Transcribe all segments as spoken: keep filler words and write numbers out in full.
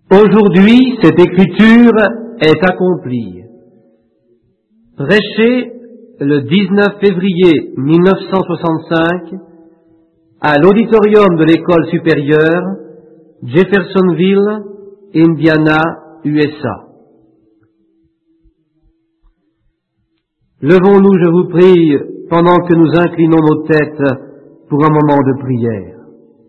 Aujourd'hui, cette écriture est accomplie. Prêché le dix-neuf février mille neuf cent soixante-cinq à l'auditorium de l'école supérieure Jeffersonville, Indiana, U S A. Levons-nous, je vous prie, pendant que nous inclinons nos têtes pour un moment de prière.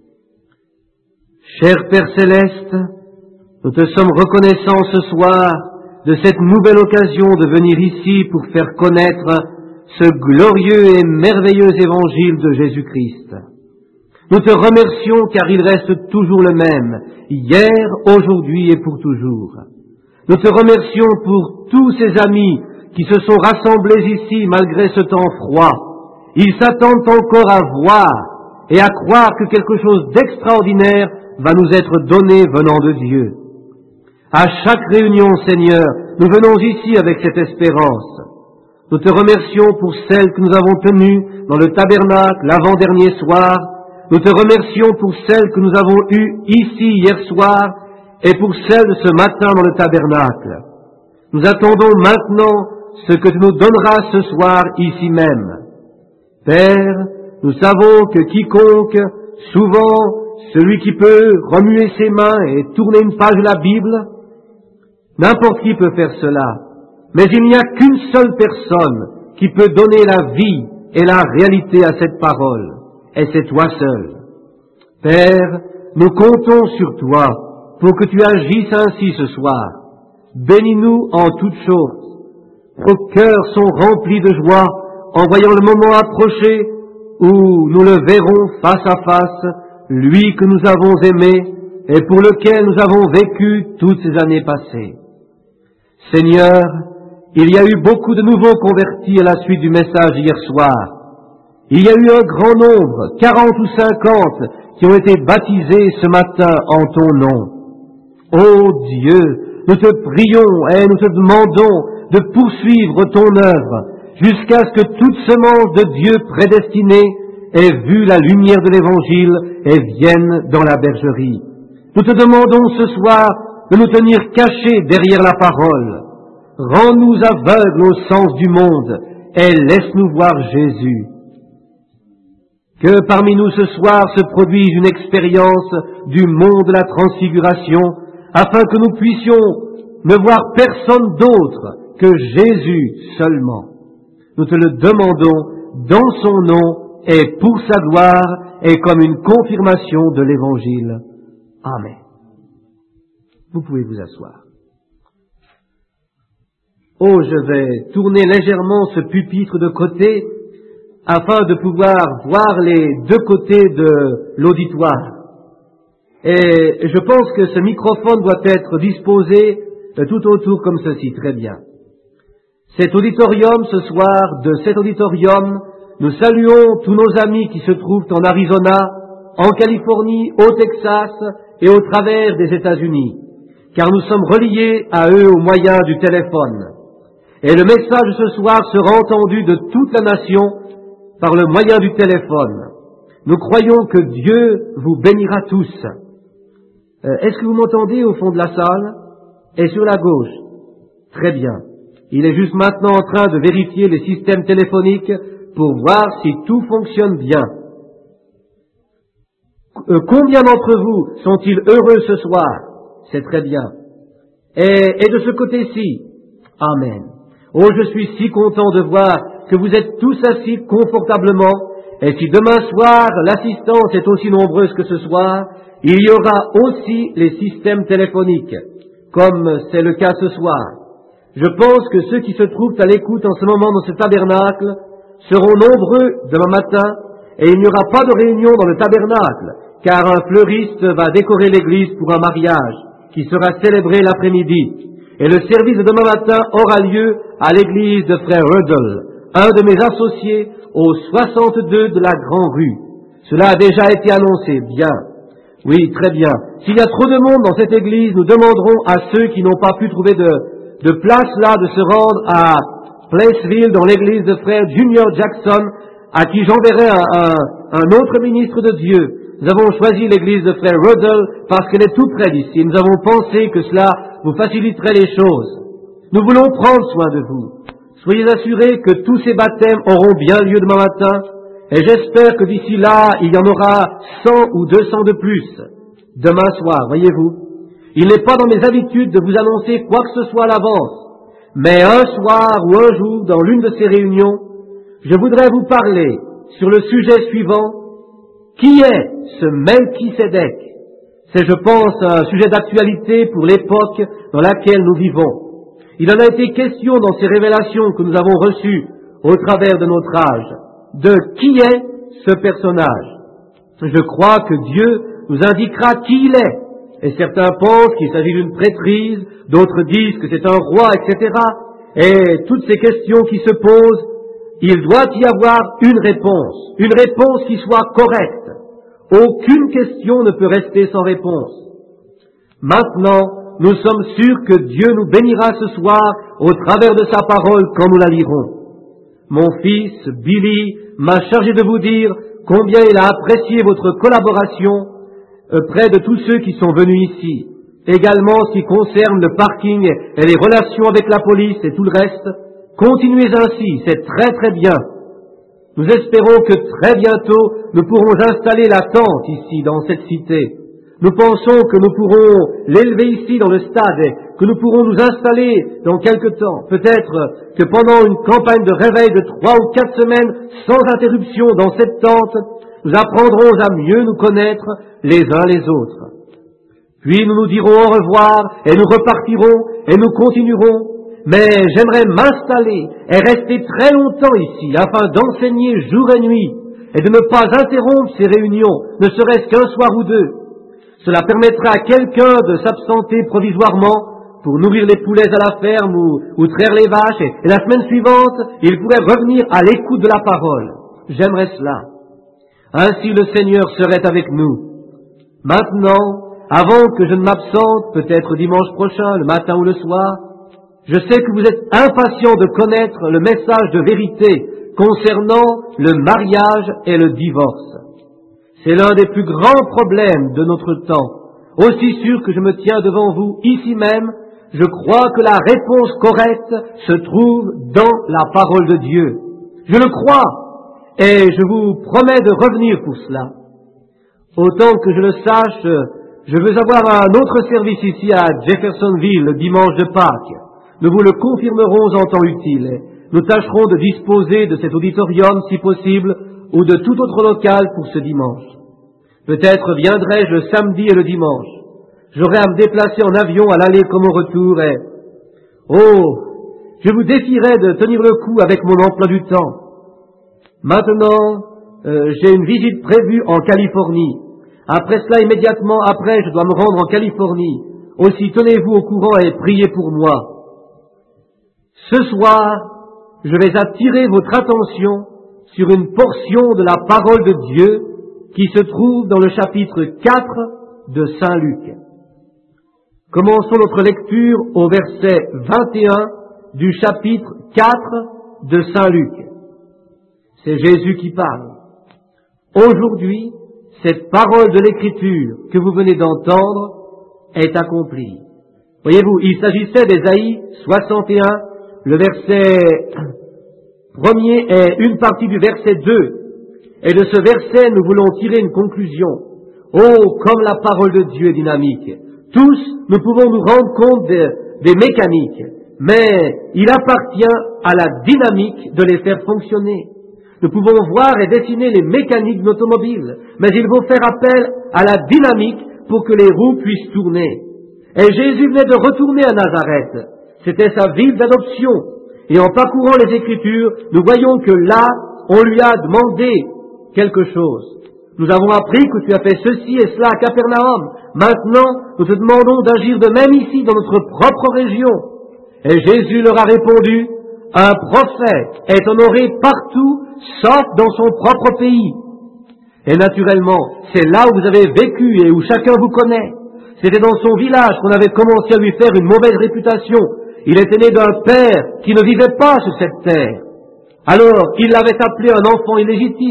Cher Père Céleste, nous te sommes reconnaissants ce soir de cette nouvelle occasion de venir ici pour faire connaître ce glorieux et merveilleux évangile de Jésus-Christ. Nous te remercions car il reste toujours le même, hier, aujourd'hui et pour toujours. Nous te remercions pour tous ces amis qui se sont rassemblés ici malgré ce temps froid. Ils s'attendent encore à voir et à croire que quelque chose d'extraordinaire va nous être donné venant de Dieu. À chaque réunion, Seigneur, nous venons ici avec cette espérance. Nous te remercions pour celle que nous avons tenue dans le tabernacle l'avant-dernier soir. Nous te remercions pour celle que nous avons eue ici hier soir et pour celle de ce matin dans le tabernacle. Nous attendons maintenant ce que tu nous donneras ce soir ici même. Père, nous savons que quiconque, souvent, celui qui peut remuer ses mains et tourner une page de la Bible, n'importe qui peut faire cela. Mais il n'y a qu'une seule personne qui peut donner la vie et la réalité à cette parole. Et c'est toi seul. Père, nous comptons sur toi pour que tu agisses ainsi ce soir. Bénis-nous en toutes choses. Nos cœurs sont remplis de joie en voyant le moment approcher où nous le verrons face à face, lui que nous avons aimé et pour lequel nous avons vécu toutes ces années passées. Seigneur, il y a eu beaucoup de nouveaux convertis à la suite du message d'hier soir. Il y a eu un grand nombre, quarante ou cinquante, qui ont été baptisés ce matin en ton nom. Ô Dieu, nous te prions et nous te demandons de poursuivre ton œuvre jusqu'à ce que toute semence de Dieu prédestinée ait vu la lumière de l'Évangile et vienne dans la bergerie. Nous te demandons ce soir de nous tenir cachés derrière la parole. Rends-nous aveugles au sens du monde et laisse-nous voir Jésus. Que parmi nous ce soir se produise une expérience du monde de la transfiguration, afin que nous puissions ne voir personne d'autre que Jésus seulement. Nous te le demandons dans son nom et pour sa gloire et comme une confirmation de l'Évangile. Amen. Vous pouvez vous asseoir. Oh, je vais tourner légèrement ce pupitre de côté afin de pouvoir voir les deux côtés de l'auditoire. Et je pense que ce microphone doit être disposé tout autour comme ceci, très bien. Cet auditorium, ce soir, de cet auditorium, nous saluons tous nos amis qui se trouvent en Arizona, en Californie, au Texas et au travers des États-Unis, car nous sommes reliés à eux au moyen du téléphone. Et le message ce soir sera entendu de toute la nation par le moyen du téléphone. Nous croyons que Dieu vous bénira tous. Euh, est-ce que vous m'entendez au fond de la salle et sur la gauche? Très bien. Il est juste maintenant en train de vérifier les systèmes téléphoniques pour voir si tout fonctionne bien. Euh, combien d'entre vous sont-ils heureux ce soir? C'est très bien. Et, et de ce côté-ci? Amen. Oh, je suis si content de voir que vous êtes tous assis confortablement, et si demain soir l'assistance est aussi nombreuse que ce soir, il y aura aussi les systèmes téléphoniques, comme c'est le cas ce soir. Je pense que ceux qui se trouvent à l'écoute en ce moment dans ce tabernacle seront nombreux demain matin, et il n'y aura pas de réunion dans le tabernacle, car un fleuriste va décorer l'église pour un mariage, qui sera célébré l'après-midi. Et le service de demain matin aura lieu à l'église de Frère Ruddle, un de mes associés au soixante-deux de la Grand Rue. Cela a déjà été annoncé, bien. Oui, très bien. S'il y a trop de monde dans cette église, nous demanderons à ceux qui n'ont pas pu trouver de, de place là de se rendre à Placeville, dans l'église de Frère Junior Jackson, à qui j'enverrai un, un, un autre ministre de Dieu, nous avons choisi l'église de Frère Ruddle parce qu'elle est tout près d'ici. Nous avons pensé que cela vous faciliterait les choses. Nous voulons prendre soin de vous. Soyez assurés que tous ces baptêmes auront bien lieu demain matin, et j'espère que d'ici là, il y en aura cent ou deux cents de plus. Demain soir, voyez-vous. Il n'est pas dans mes habitudes de vous annoncer quoi que ce soit à l'avance, mais un soir ou un jour, dans l'une de ces réunions, je voudrais vous parler sur le sujet suivant: qui est ce Melchisédek? C'est, je pense, un sujet d'actualité pour l'époque dans laquelle nous vivons. Il en a été question dans ces révélations que nous avons reçues au travers de notre âge, de qui est ce personnage. Je crois que Dieu nous indiquera qui il est, et certains pensent qu'il s'agit d'une prêtrise, d'autres disent que c'est un roi, et cetera. Et toutes ces questions qui se posent, il doit y avoir une réponse, une réponse qui soit correcte. Aucune question ne peut rester sans réponse. Maintenant, nous sommes sûrs que Dieu nous bénira ce soir au travers de sa parole quand nous la lirons. Mon fils, Billy, m'a chargé de vous dire combien il a apprécié votre collaboration auprès de tous ceux qui sont venus ici. Également, en ce qui concerne le parking et les relations avec la police et tout le reste, continuez ainsi, c'est très très bien. Nous espérons que très bientôt, nous pourrons installer la tente ici, dans cette cité. Nous pensons que nous pourrons l'élever ici dans le stade et que nous pourrons nous installer dans quelque temps. Peut-être que pendant une campagne de réveil de trois ou quatre semaines sans interruption dans cette tente, nous apprendrons à mieux nous connaître les uns les autres. Puis nous nous dirons au revoir et nous repartirons et nous continuerons. Mais j'aimerais m'installer et rester très longtemps ici afin d'enseigner jour et nuit et de ne pas interrompre ces réunions, ne serait-ce qu'un soir ou deux. Cela permettra à quelqu'un de s'absenter provisoirement pour nourrir les poulets à la ferme ou, ou traire les vaches, et, et la semaine suivante, il pourrait revenir à l'écoute de la parole. J'aimerais cela. Ainsi le Seigneur serait avec nous. Maintenant, avant que je ne m'absente, peut-être dimanche prochain, le matin ou le soir, je sais que vous êtes impatients de connaître le message de vérité concernant le mariage et le divorce. C'est l'un des plus grands problèmes de notre temps. Aussi sûr que je me tiens devant vous ici même, je crois que la réponse correcte se trouve dans la parole de Dieu. Je le crois, et je vous promets de revenir pour cela. Autant que je le sache, je veux avoir un autre service ici à Jeffersonville le dimanche de Pâques. Nous vous le confirmerons en temps utile. Nous tâcherons de disposer de cet auditorium, si possible, ou de tout autre local pour ce dimanche. Peut-être viendrai-je le samedi et le dimanche. J'aurai à me déplacer en avion à l'aller comme au retour et... Oh, je vous défierai de tenir le coup avec mon emploi du temps. Maintenant, euh, j'ai une visite prévue en Californie. Après cela, immédiatement après, je dois me rendre en Californie. Aussi, tenez-vous au courant et priez pour moi. Ce soir, je vais attirer votre attention sur une portion de la parole de Dieu qui se trouve dans le chapitre quatre de Saint Luc. Commençons notre lecture au verset vingt et un du chapitre quatre de Saint Luc. C'est Jésus qui parle. Aujourd'hui, cette parole de l'Écriture que vous venez d'entendre est accomplie. Voyez-vous, il s'agissait d'Ésaïe soixante et un, le verset premier est une partie du verset deux. Et de ce verset, nous voulons tirer une conclusion. Oh, comme la parole de Dieu est dynamique. Tous, nous pouvons nous rendre compte des, des mécaniques, mais il appartient à la dynamique de les faire fonctionner. Nous pouvons voir et dessiner les mécaniques d'automobile, mais il faut faire appel à la dynamique pour que les roues puissent tourner. Et Jésus venait de retourner à Nazareth. C'était sa ville d'adoption. Et en parcourant les Écritures, nous voyons que là, on lui a demandé quelque chose. Nous avons appris que tu as fait ceci et cela à Capernaum. Maintenant, nous te demandons d'agir de même ici, dans notre propre région. Et Jésus leur a répondu, un prophète est honoré partout, sauf dans son propre pays. Et naturellement, c'est là où vous avez vécu et où chacun vous connaît. C'était dans son village qu'on avait commencé à lui faire une mauvaise réputation. Il était né d'un père qui ne vivait pas sur cette terre. Alors, il l'avait appelé un enfant illégitime,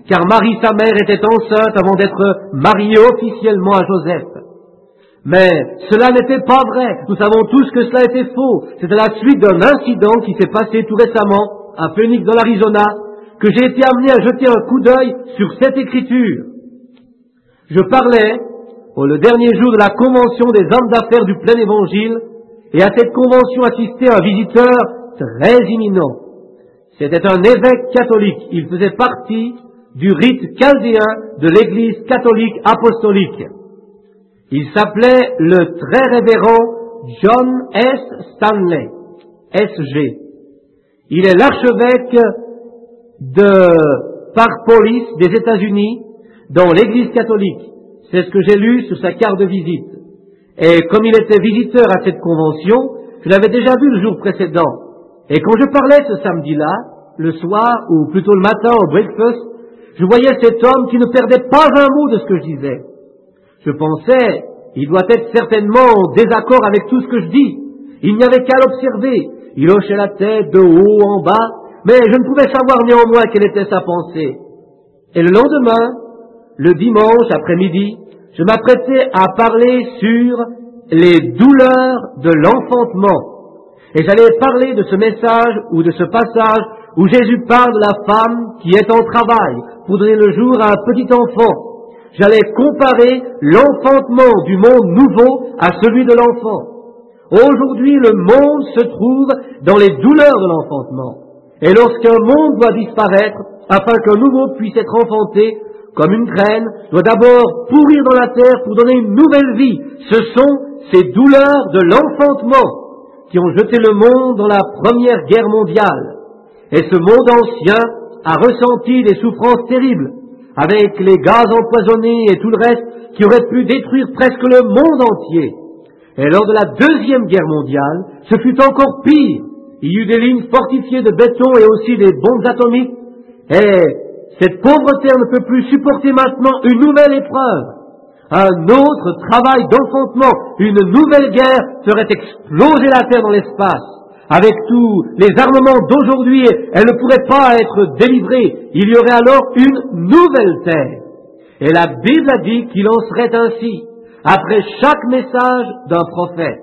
car Marie, sa mère, était enceinte avant d'être mariée officiellement à Joseph. Mais cela n'était pas vrai. Nous savons tous que cela était faux. C'est à la suite d'un incident qui s'est passé tout récemment à Phoenix dans l'Arizona que j'ai été amené à jeter un coup d'œil sur cette écriture. Je parlais au le dernier jour de la convention des hommes d'affaires du plein évangile, et à cette convention assistait un visiteur très imminent. C'était un évêque catholique. Il faisait partie du rite chaldéen de l'Église catholique apostolique. Il s'appelait le très révérend John S. Stanley, S G. Il est l'archevêque de Park-Police des États-Unis dans l'Église catholique. C'est ce que j'ai lu sur sa carte de visite. Et comme il était visiteur à cette convention, je l'avais déjà vu le jour précédent. Et quand je parlais ce samedi-là, le soir, ou plutôt le matin au breakfast, je voyais cet homme qui ne perdait pas un mot de ce que je disais. Je pensais, il doit être certainement en désaccord avec tout ce que je dis. Il n'y avait qu'à l'observer. Il hochait la tête de haut en bas, mais je ne pouvais savoir néanmoins quelle était sa pensée. Et le lendemain, le dimanche après-midi, je m'apprêtais à parler sur les douleurs de l'enfantement. Et j'allais parler de ce message ou de ce passage où Jésus parle de la femme qui est en travail pour donner le jour à un petit enfant. J'allais comparer l'enfantement du monde nouveau à celui de l'enfant. Aujourd'hui, le monde se trouve dans les douleurs de l'enfantement. Et lorsqu'un monde doit disparaître, afin qu'un nouveau puisse être enfanté, comme une graine, doit d'abord pourrir dans la terre pour donner une nouvelle vie. Ce sont ces douleurs de l'enfantement qui ont jeté le monde dans la Première Guerre mondiale. Et ce monde ancien a ressenti des souffrances terribles, avec les gaz empoisonnés et tout le reste qui aurait pu détruire presque le monde entier. Et lors de la Deuxième Guerre mondiale, ce fut encore pire. Il y eut des lignes fortifiées de béton et aussi des bombes atomiques. Et cette pauvre terre ne peut plus supporter maintenant une nouvelle épreuve. Un autre travail d'enfantement, une nouvelle guerre ferait exploser la terre dans l'espace. Avec tous les armements d'aujourd'hui, elle ne pourrait pas être délivrée. Il y aurait alors une nouvelle terre. Et la Bible a dit qu'il en serait ainsi, après chaque message d'un prophète.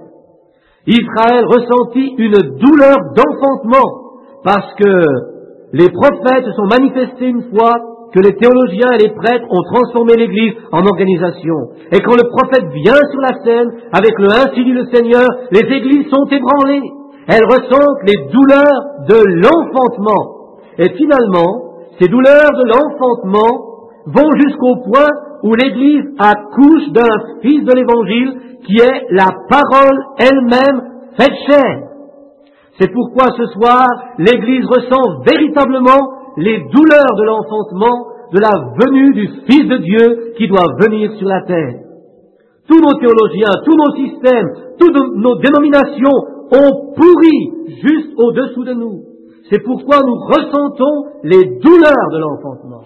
Israël ressentit une douleur d'enfantement, parce que les prophètes se sont manifestés une fois que les théologiens et les prêtres ont transformé l'Église en organisation. Et quand le prophète vient sur la scène, avec le « Ainsi dit le Seigneur », les églises sont ébranlées. Elles ressentent les douleurs de l'enfantement. Et finalement, ces douleurs de l'enfantement vont jusqu'au point où l'Église accouche d'un fils de l'Évangile qui est la parole elle-même faite chair. C'est pourquoi ce soir, l'Église ressent véritablement les douleurs de l'enfantement, de la venue du Fils de Dieu qui doit venir sur la terre. Tous nos théologiens, tous nos systèmes, toutes nos dénominations ont pourri juste au-dessous de nous. C'est pourquoi nous ressentons les douleurs de l'enfantement.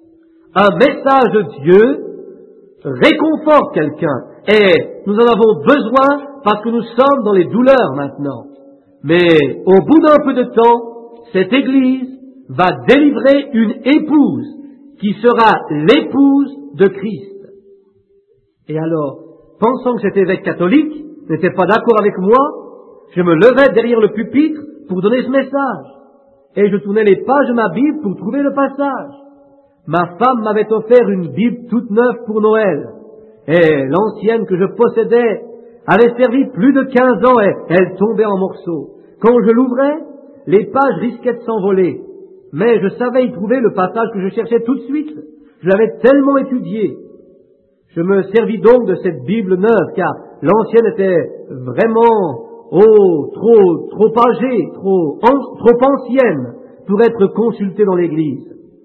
Un message de Dieu réconforte quelqu'un et nous en avons besoin parce que nous sommes dans les douleurs maintenant. Mais au bout d'un peu de temps, cette Église va délivrer une épouse qui sera l'épouse de Christ. Et alors, pensant que cet évêque catholique n'était pas d'accord avec moi, je me levais derrière le pupitre pour donner ce message. Et je tournais les pages de ma Bible pour trouver le passage. Ma femme m'avait offert une Bible toute neuve pour Noël. Et l'ancienne que je possédais avait servi plus de quinze ans et elle tombait en morceaux. Quand je l'ouvrais, les pages risquaient de s'envoler. Mais je savais y trouver le passage que je cherchais tout de suite. Je l'avais tellement étudié. Je me servis donc de cette Bible neuve, car l'ancienne était vraiment, oh, trop, trop âgée, trop, an, trop ancienne pour être consultée dans l'Église.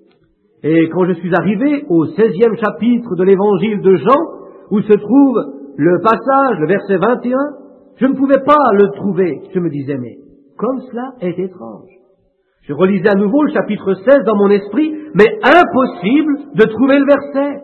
Et quand je suis arrivé au seizième chapitre de l'Évangile de Jean, où se trouve le passage, le verset vingt et un, je ne pouvais pas le trouver. Je me disais, mais comme cela est étrange. Je relisais à nouveau le chapitre seize dans mon esprit, mais impossible de trouver le verset.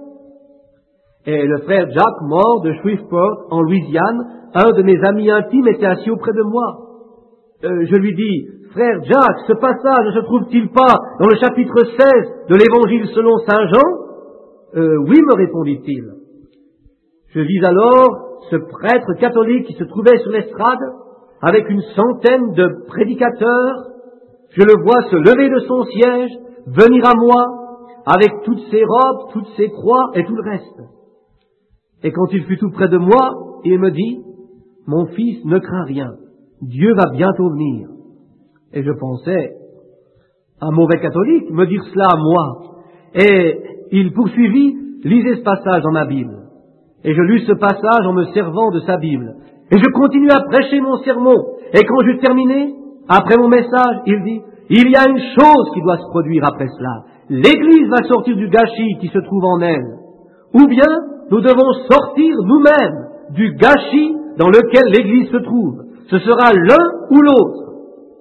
Et le frère Jack Moore de Shreveport, en Louisiane, un de mes amis intimes, était assis auprès de moi. euh, je lui dis, frère Jack, ce passage ne se trouve-t-il pas dans le chapitre seize de l'Évangile selon saint Jean? euh, Oui, me répondit-il. Je vis alors ce prêtre catholique qui se trouvait sur l'estrade avec une centaine de prédicateurs. Je le vois se lever de son siège, venir à moi, avec toutes ses robes, toutes ses croix et tout le reste. Et quand il fut tout près de moi, il me dit, « Mon fils, ne crains rien, Dieu va bientôt venir. » Et je pensais, un mauvais catholique me dire cela à moi. Et il poursuivit, « Lisez ce passage dans ma Bible. » Et je lus ce passage en me servant de sa Bible. Et je continue à prêcher mon sermon. Et quand j'eus terminé, après mon message, il dit, il y a une chose qui doit se produire après cela. L'Église va sortir du gâchis qui se trouve en elle. Ou bien, nous devons sortir nous-mêmes du gâchis dans lequel l'Église se trouve. Ce sera l'un ou l'autre.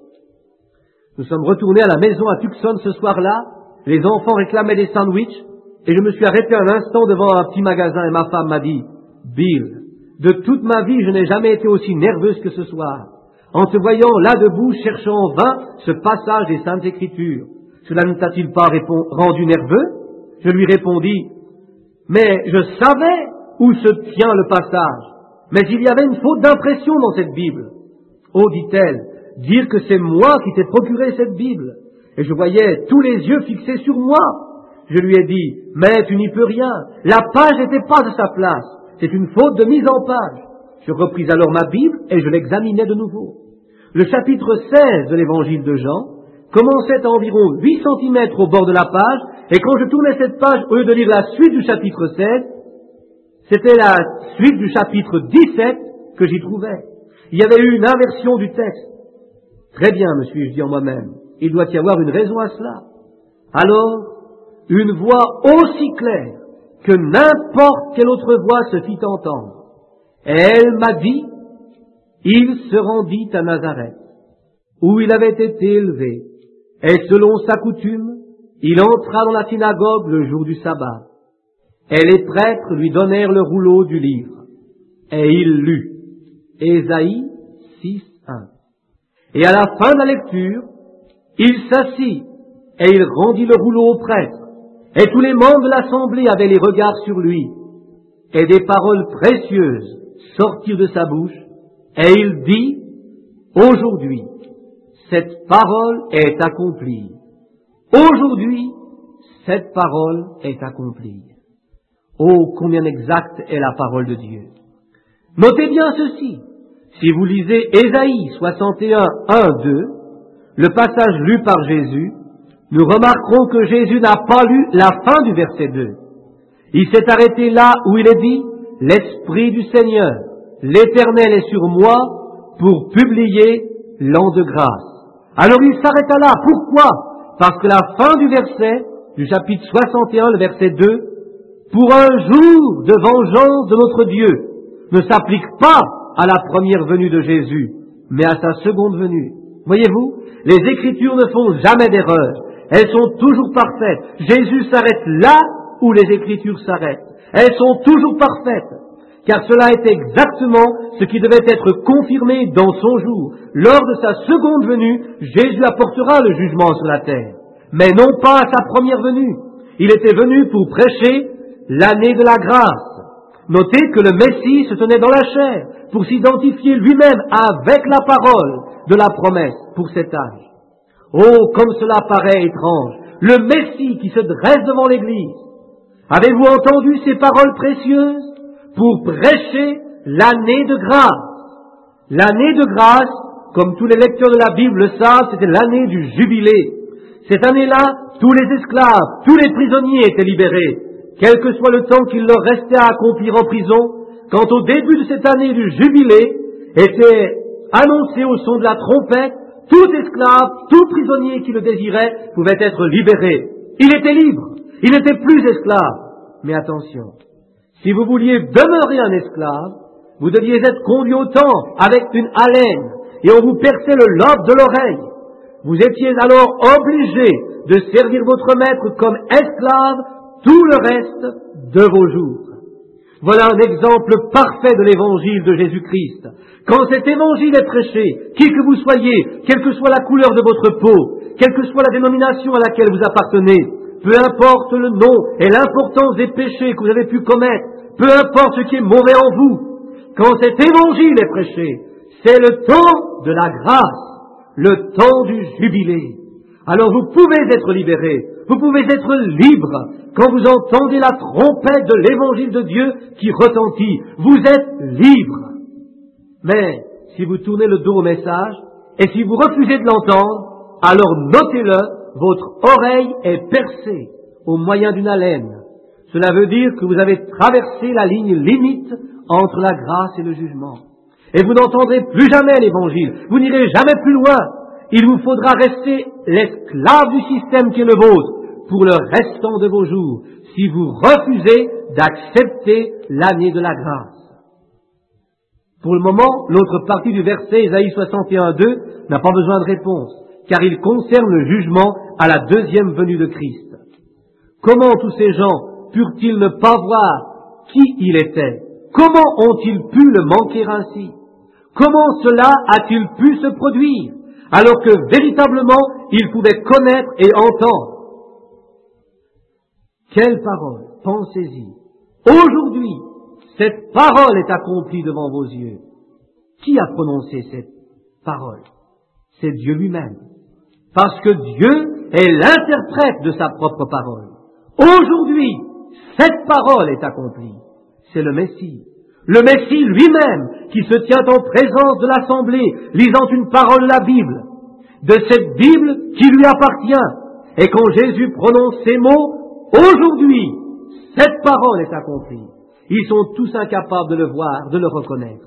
Nous sommes retournés à la maison à Tucson ce soir-là. Les enfants réclamaient des sandwichs. Et je me suis arrêté un instant devant un petit magasin et ma femme m'a dit, Bill, de toute ma vie, je n'ai jamais été aussi nerveuse que ce soir, en te voyant là debout, cherchant en vain ce passage des Saintes Écritures. Cela ne t'a-t-il pas rendu nerveux? Je lui répondis, mais je savais où se tient le passage, mais il y avait une faute d'impression dans cette Bible. Oh, dit-elle, dire que c'est moi qui t'ai procuré cette Bible. Et je voyais tous les yeux fixés sur moi. Je lui ai dit, mais tu n'y peux rien, la page n'était pas de sa place. C'est une faute de mise en page. Je repris alors ma Bible et je l'examinais de nouveau. Le chapitre seize de l'Évangile de Jean commençait à environ huit centimètres au bord de la page, et quand je tournais cette page, au lieu de lire la suite du chapitre seize, c'était la suite du chapitre dix-sept que j'y trouvais. Il y avait eu une inversion du texte. Très bien, me suis-je dit en moi-même, il doit y avoir une raison à cela. Alors, une voix aussi claire que n'importe quelle autre voix se fit entendre. Et elle m'a dit, il se rendit à Nazareth, où il avait été élevé, et selon sa coutume, il entra dans la synagogue le jour du sabbat. Et les prêtres lui donnèrent le rouleau du livre, et il lut. Ésaïe six, un. Et à la fin de la lecture, il s'assit, et il rendit le rouleau au prêtre. Et tous les membres de l'assemblée avaient les regards sur lui. Et des paroles précieuses sortirent de sa bouche. Et il dit, aujourd'hui, cette parole est accomplie. Aujourd'hui, cette parole est accomplie. Oh, combien exacte est la parole de Dieu. Notez bien ceci. Si vous lisez Ésaïe soixante et un, un, deux, le passage lu par Jésus, nous remarquerons que Jésus n'a pas lu la fin du verset deux. Il s'est arrêté là où il est dit « L'Esprit du Seigneur, l'Éternel est sur moi pour publier l'an de grâce. » Alors il s'arrêta là. Pourquoi? Parce que la fin du verset, du chapitre soixante et un, le verset deux, « Pour un jour de vengeance de notre Dieu » ne s'applique pas à la première venue de Jésus, mais à sa seconde venue. Voyez-vous, les Écritures ne font jamais d'erreur. Elles sont toujours parfaites. Jésus s'arrête là où les Écritures s'arrêtent. Elles sont toujours parfaites, car cela est exactement ce qui devait être confirmé dans son jour. Lors de sa seconde venue, Jésus apportera le jugement sur la terre, mais non pas à sa première venue. Il était venu pour prêcher l'année de la grâce. Notez que le Messie se tenait dans la chair pour s'identifier lui-même avec la parole de la promesse pour cet âge. Oh, comme cela paraît étrange, le Messie qui se dresse devant l'Église. Avez-vous entendu ces paroles précieuses? Pour prêcher l'année de grâce. L'année de grâce, comme tous les lecteurs de la Bible le savent, c'était l'année du jubilé. Cette année-là, tous les esclaves, tous les prisonniers étaient libérés, quel que soit le temps qu'il leur restait à accomplir en prison. Quand au début de cette année du jubilé était annoncé au son de la trompette, tout esclave, tout prisonnier qui le désirait pouvait être libéré. Il était libre, il n'était plus esclave. Mais attention, si vous vouliez demeurer un esclave, vous deviez être conduit au temple avec une haleine et on vous perçait le lobe de l'oreille. Vous étiez alors obligé de servir votre maître comme esclave tout le reste de vos jours. Voilà un exemple parfait de l'évangile de Jésus-Christ. Quand cet évangile est prêché, qui que vous soyez, quelle que soit la couleur de votre peau, quelle que soit la dénomination à laquelle vous appartenez, peu importe le nom et l'importance des péchés que vous avez pu commettre, peu importe ce qui est mauvais en vous, quand cet évangile est prêché, c'est le temps de la grâce, le temps du jubilé. Alors vous pouvez être libérés, vous pouvez être libres quand vous entendez la trompette de l'évangile de Dieu qui retentit. Vous êtes libres. Mais si vous tournez le dos au message et si vous refusez de l'entendre, alors notez-le, votre oreille est percée au moyen d'une alène. Cela veut dire que vous avez traversé la ligne limite entre la grâce et le jugement. Et vous n'entendrez plus jamais l'évangile, vous n'irez jamais plus loin. Il vous faudra rester l'esclave du système qui est le vôtre pour le restant de vos jours, si vous refusez d'accepter l'année de la grâce. Pour le moment, l'autre partie du verset Ésaïe soixante et un deux n'a pas besoin de réponse, car il concerne le jugement à la deuxième venue de Christ. Comment tous ces gens purent-ils ne pas voir qui il était? Comment ont-ils pu le manquer ainsi? Comment cela a-t-il pu se produire, alors que véritablement ils pouvaient connaître et entendre? Quelle parole! Pensez-y. Aujourd'hui, cette parole est accomplie devant vos yeux. Qui a prononcé cette parole? C'est Dieu lui-même. Parce que Dieu est l'interprète de sa propre parole. Aujourd'hui, cette parole est accomplie. C'est le Messie. Le Messie lui-même qui se tient en présence de l'assemblée, lisant une parole de la Bible, de cette Bible qui lui appartient. Et quand Jésus prononce ces mots, aujourd'hui, cette parole est accomplie. Ils sont tous incapables de le voir, de le reconnaître.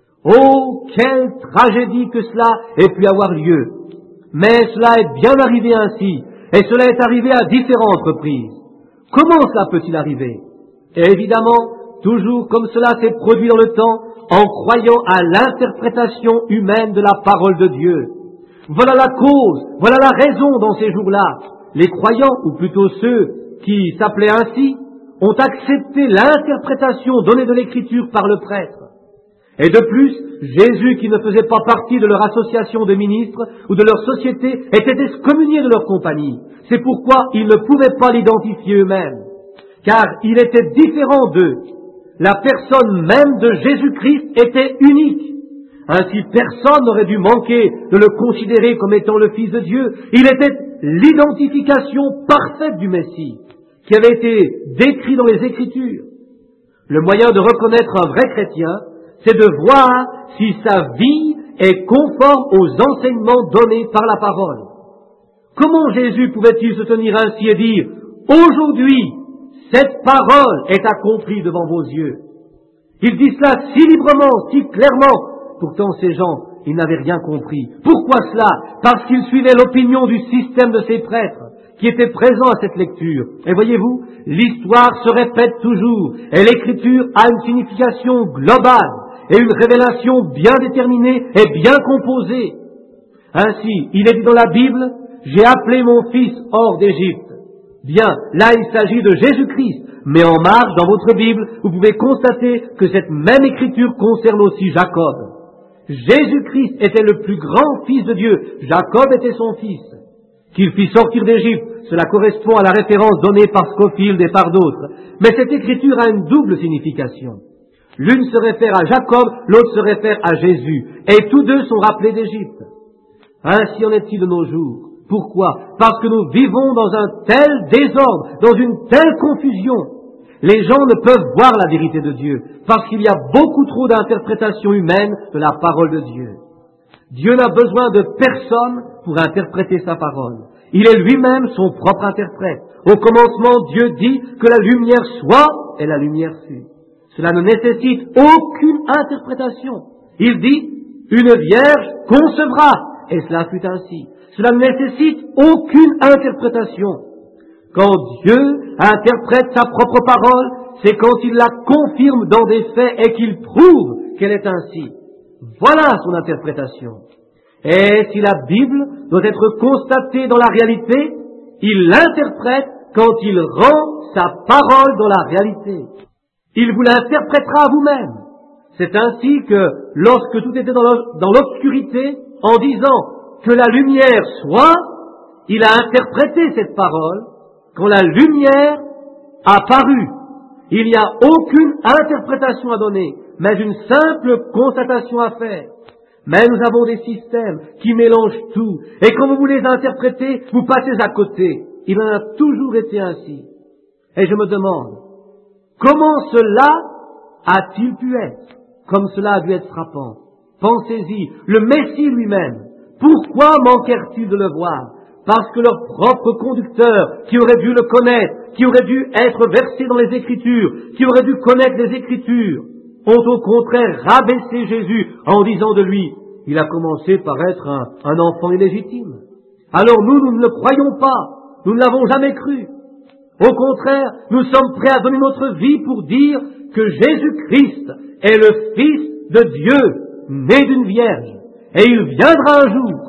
Oh, quelle tragédie que cela ait pu avoir lieu. Mais cela est bien arrivé ainsi, et cela est arrivé à différentes reprises. Comment cela peut-il arriver? Et évidemment, toujours comme cela s'est produit dans le temps, en croyant à l'interprétation humaine de la parole de Dieu. Voilà la cause, voilà la raison dans ces jours-là. Les croyants, ou plutôt ceux qui s'appelaient ainsi, ont accepté l'interprétation donnée de l'Écriture par le prêtre. Et de plus, Jésus, qui ne faisait pas partie de leur association de ministres ou de leur société, était excommunié de leur compagnie. C'est pourquoi ils ne pouvaient pas l'identifier eux-mêmes, car il était différent d'eux. La personne même de Jésus-Christ était unique. Ainsi, personne n'aurait dû manquer de le considérer comme étant le Fils de Dieu. Il était l'identification parfaite du Messie, qui avait été décrit dans les Écritures. Le moyen de reconnaître un vrai chrétien, c'est de voir si sa vie est conforme aux enseignements donnés par la parole. Comment Jésus pouvait-il se tenir ainsi et dire « Aujourd'hui, cette parole est accomplie devant vos yeux ». Il dit cela si librement, si clairement. Pourtant, ces gens, ils n'avaient rien compris. Pourquoi cela? Parce qu'ils suivaient l'opinion du système de ces prêtres qui étaient présents à cette lecture. Et voyez-vous, l'histoire se répète toujours, et l'Écriture a une signification globale et une révélation bien déterminée et bien composée. Ainsi, il est dit dans la Bible, « J'ai appelé mon fils hors d'Égypte ». Bien, là il s'agit de Jésus-Christ, mais en marge, dans votre Bible, vous pouvez constater que cette même Écriture concerne aussi Jacob. Jésus-Christ était le plus grand fils de Dieu, Jacob était son fils. Qu'il fit sortir d'Égypte, cela correspond à la référence donnée par Scofield et par d'autres. Mais cette écriture a une double signification. L'une se réfère à Jacob, l'autre se réfère à Jésus. Et tous deux sont rappelés d'Égypte. Ainsi en est-il de nos jours. Pourquoi? Parce que nous vivons dans un tel désordre, dans une telle confusion. Les gens ne peuvent voir la vérité de Dieu, parce qu'il y a beaucoup trop d'interprétations humaines de la parole de Dieu. Dieu n'a besoin de personne pour interpréter sa parole. Il est lui-même son propre interprète. Au commencement, Dieu dit que la lumière soit, et la lumière fut. Cela ne nécessite aucune interprétation. Il dit, une vierge concevra, et cela fut ainsi. Cela ne nécessite aucune interprétation. Quand Dieu interprète sa propre parole, c'est quand il la confirme dans des faits et qu'il prouve qu'elle est ainsi. Voilà son interprétation. Et si la Bible doit être constatée dans la réalité, il l'interprète quand il rend sa parole dans la réalité. il vous l'interprétera à vous-même. C'est ainsi que, lorsque tout était dans l'obscurité, en disant que la lumière soit, il a interprété cette parole. Quand la lumière a paru, il n'y a aucune interprétation à donner, mais une simple constatation à faire. Mais nous avons des systèmes qui mélangent tout, et quand vous voulez interpréter, vous passez à côté. Il en a toujours été ainsi. Et je me demande, comment cela a-t-il pu être? Comme cela a dû être frappant. Pensez-y, le Messie lui-même, pourquoi manquèrent-ils de le voir? Parce que leur propre conducteur, qui aurait dû le connaître, qui aurait dû être versé dans les Écritures, qui aurait dû connaître les Écritures, ont au contraire rabaissé Jésus en disant de lui, il a commencé par être un, un enfant illégitime. Alors nous, nous ne le croyons pas, nous ne l'avons jamais cru. Au contraire, nous sommes prêts à donner notre vie pour dire que Jésus-Christ est le Fils de Dieu, né d'une vierge, et il viendra un jour.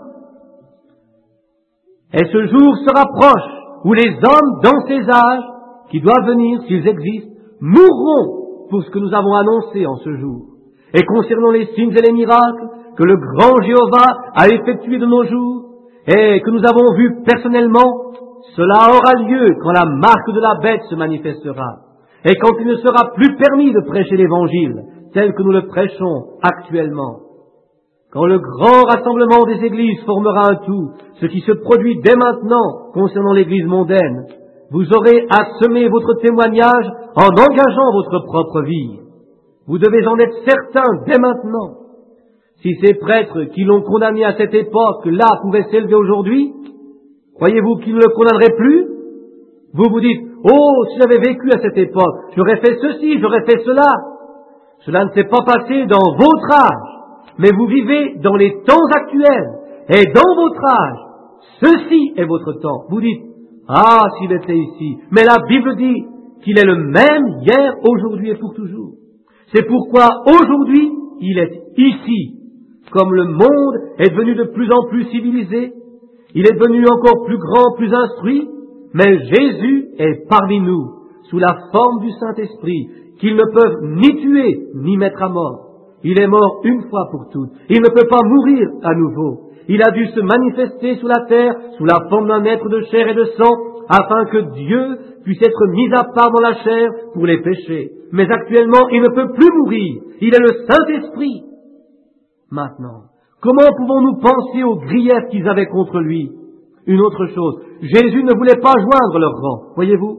Et ce jour se rapproche où les hommes dans ces âges, qui doivent venir, s'ils existent, mourront pour ce que nous avons annoncé en ce jour. Et concernant les signes et les miracles que le grand Jéhovah a effectués de nos jours, et que nous avons vus personnellement, cela aura lieu quand la marque de la bête se manifestera, et quand il ne sera plus permis de prêcher l'Évangile tel que nous le prêchons actuellement. Quand le grand rassemblement des églises formera un tout, ce qui se produit dès maintenant concernant l'église mondaine, vous aurez à semer votre témoignage en engageant votre propre vie. Vous devez en être certain dès maintenant. Si ces prêtres qui l'ont condamné à cette époque-là pouvaient s'élever aujourd'hui, croyez-vous qu'ils ne le condamneraient plus? Vous vous dites, oh, si j'avais vécu à cette époque, j'aurais fait ceci, j'aurais fait cela. Cela ne s'est pas passé dans votre âge. Mais vous vivez dans les temps actuels, et dans votre âge, ceci est votre temps. Vous dites, ah, s'il était ici. Mais la Bible dit qu'il est le même hier, aujourd'hui et pour toujours. C'est pourquoi aujourd'hui, il est ici. Comme le monde est devenu de plus en plus civilisé, il est devenu encore plus grand, plus instruit, mais Jésus est parmi nous, sous la forme du Saint-Esprit, qu'ils ne peuvent ni tuer, ni mettre à mort. Il est mort une fois pour toutes. Il ne peut pas mourir à nouveau. Il a dû se manifester sur la terre sous la forme d'un être de chair et de sang, afin que Dieu puisse être mis à part dans la chair pour les péchés. Mais actuellement, il ne peut plus mourir. Il est le Saint-Esprit. Maintenant, comment pouvons-nous penser aux griefs qu'ils avaient contre lui? Une autre chose, Jésus ne voulait pas joindre leur rang, voyez-vous?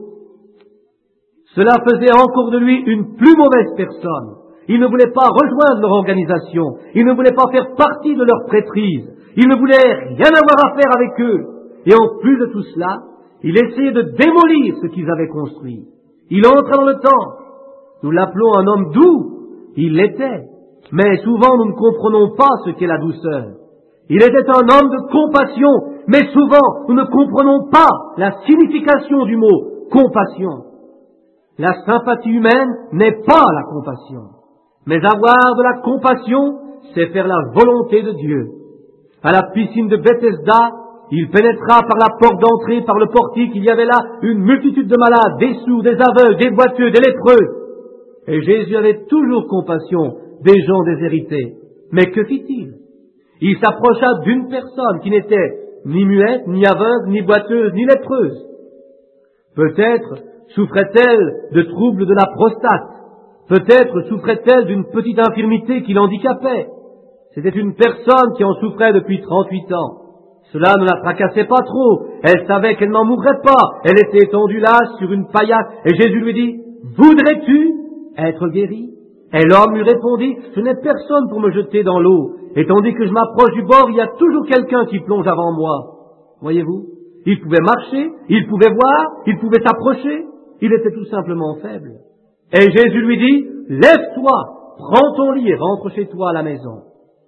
Cela faisait encore de lui une plus mauvaise personne. Il ne voulait pas rejoindre leur organisation. Il ne voulait pas faire partie de leur prêtrise. Il ne voulait rien avoir à faire avec eux. Et en plus de tout cela, il essayait de démolir ce qu'ils avaient construit. Il entrait dans le temple. Nous l'appelons un homme doux. Il l'était. Mais souvent nous ne comprenons pas ce qu'est la douceur. Il était un homme de compassion. Mais souvent nous ne comprenons pas la signification du mot compassion. La sympathie humaine n'est pas la compassion. Mais avoir de la compassion, c'est faire la volonté de Dieu. À la piscine de Bethesda, il pénétra par la porte d'entrée, par le portique. Il y avait là une multitude de malades, des sourds, des aveugles, des boiteux, des lépreux. Et Jésus avait toujours compassion des gens déshérités. Mais que fit-il? Il s'approcha d'une personne qui n'était ni muette, ni aveugle, ni boiteuse, ni lépreuse. Peut-être souffrait-elle de troubles de la prostate. Peut-être souffrait-elle d'une petite infirmité qui l'handicapait. C'était une personne qui en souffrait depuis trente-huit ans. Cela ne la tracassait pas trop. Elle savait qu'elle n'en mourrait pas. Elle était étendue là sur une paillasse. Et Jésus lui dit, « Voudrais-tu être guéri ?» Et l'homme lui répondit, « Je n'ai personne pour me jeter dans l'eau. Et tandis que je m'approche du bord, il y a toujours quelqu'un qui plonge avant moi. » Voyez-vous, il pouvait marcher, il pouvait voir, il pouvait s'approcher. Il était tout simplement faible. Et Jésus lui dit, « Lève-toi, prends ton lit et rentre chez toi à la maison. »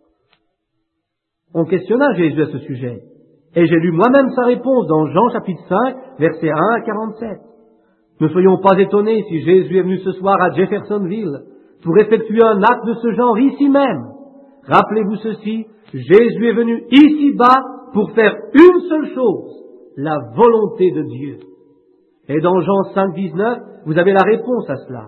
On questionna Jésus à ce sujet. Et j'ai lu moi-même sa réponse dans Jean chapitre cinq, versets un à quarante-sept. Ne soyons pas étonnés si Jésus est venu ce soir à Jeffersonville pour effectuer un acte de ce genre ici même. Rappelez-vous ceci, Jésus est venu ici-bas pour faire une seule chose, la volonté de Dieu. Et dans Jean cinq, dix-neuf, vous avez la réponse à cela.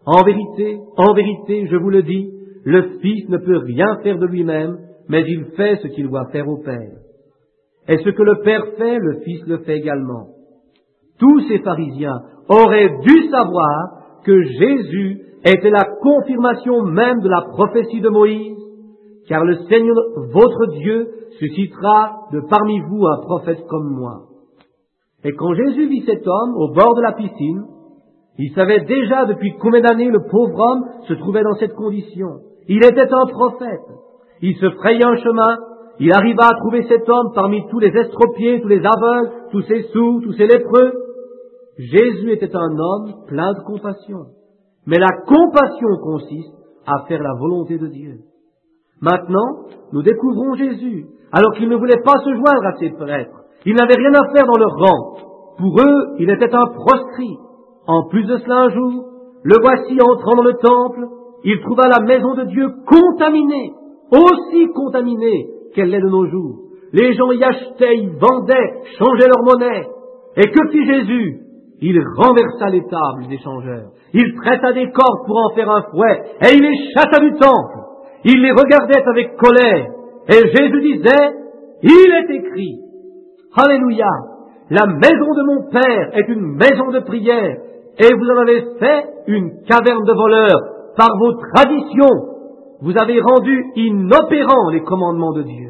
En vérité, en vérité, je vous le dis, le Fils ne peut rien faire de lui-même, mais il fait ce qu'il doit faire au Père. Et ce que le Père fait, le Fils le fait également. Tous ces pharisiens auraient dû savoir que Jésus était la confirmation même de la prophétie de Moïse, car le Seigneur, votre Dieu, suscitera de parmi vous un prophète comme moi. Et quand Jésus vit cet homme au bord de la piscine, il savait déjà depuis combien d'années le pauvre homme se trouvait dans cette condition. Il était un prophète. Il se frayait un chemin. Il arriva à trouver cet homme parmi tous les estropiés, tous les aveugles, tous ces sourds, tous ces lépreux. Jésus était un homme plein de compassion. Mais la compassion consiste à faire la volonté de Dieu. Maintenant, nous découvrons Jésus, alors qu'il ne voulait pas se joindre à ses prêtres. Il n'avait rien à faire dans leur rang. Pour eux, il était un proscrit. En plus de cela, un jour, le voici entrant dans le temple. Il trouva la maison de Dieu contaminée, aussi contaminée qu'elle l'est de nos jours. Les gens y achetaient, y vendaient, changeaient leur monnaie. Et que fit Jésus? Il renversa les tables des changeurs. Il traita des cordes pour en faire un fouet, et il les chassa du temple. Il les regardait avec colère. Et Jésus disait, il est écrit, Alléluia, la maison de mon Père est une maison de prière, et vous en avez fait une caverne de voleurs. Par vos traditions, vous avez rendu inopérants les commandements de Dieu.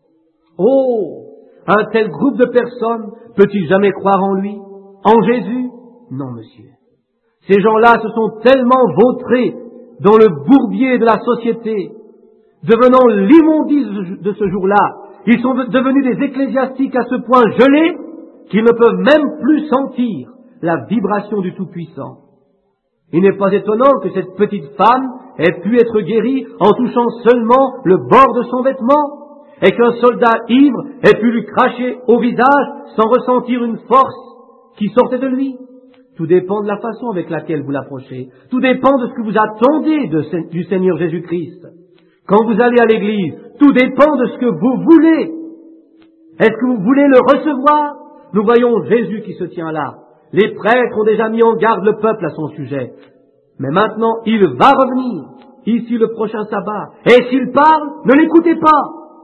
Oh, un tel groupe de personnes peut-il jamais croire en lui, en Jésus? Non, monsieur. Ces gens-là se sont tellement vautrés dans le bourbier de la société, devenant l'immondice de ce jour-là. Ils sont devenus des ecclésiastiques à ce point gelés qu'ils ne peuvent même plus sentir la vibration du Tout-Puissant. Il n'est pas étonnant que cette petite femme ait pu être guérie en touchant seulement le bord de son vêtement, et qu'un soldat ivre ait pu lui cracher au visage sans ressentir une force qui sortait de lui. Tout dépend de la façon avec laquelle vous l'approchez. Tout dépend de ce que vous attendez de, du Seigneur Jésus-Christ. Quand vous allez à l'église, tout dépend de ce que vous voulez. Est-ce que vous voulez le recevoir? Nous voyons Jésus qui se tient là. Les prêtres ont déjà mis en garde le peuple à son sujet. Mais maintenant, il va revenir, ici le prochain sabbat. Et s'il parle, ne l'écoutez pas.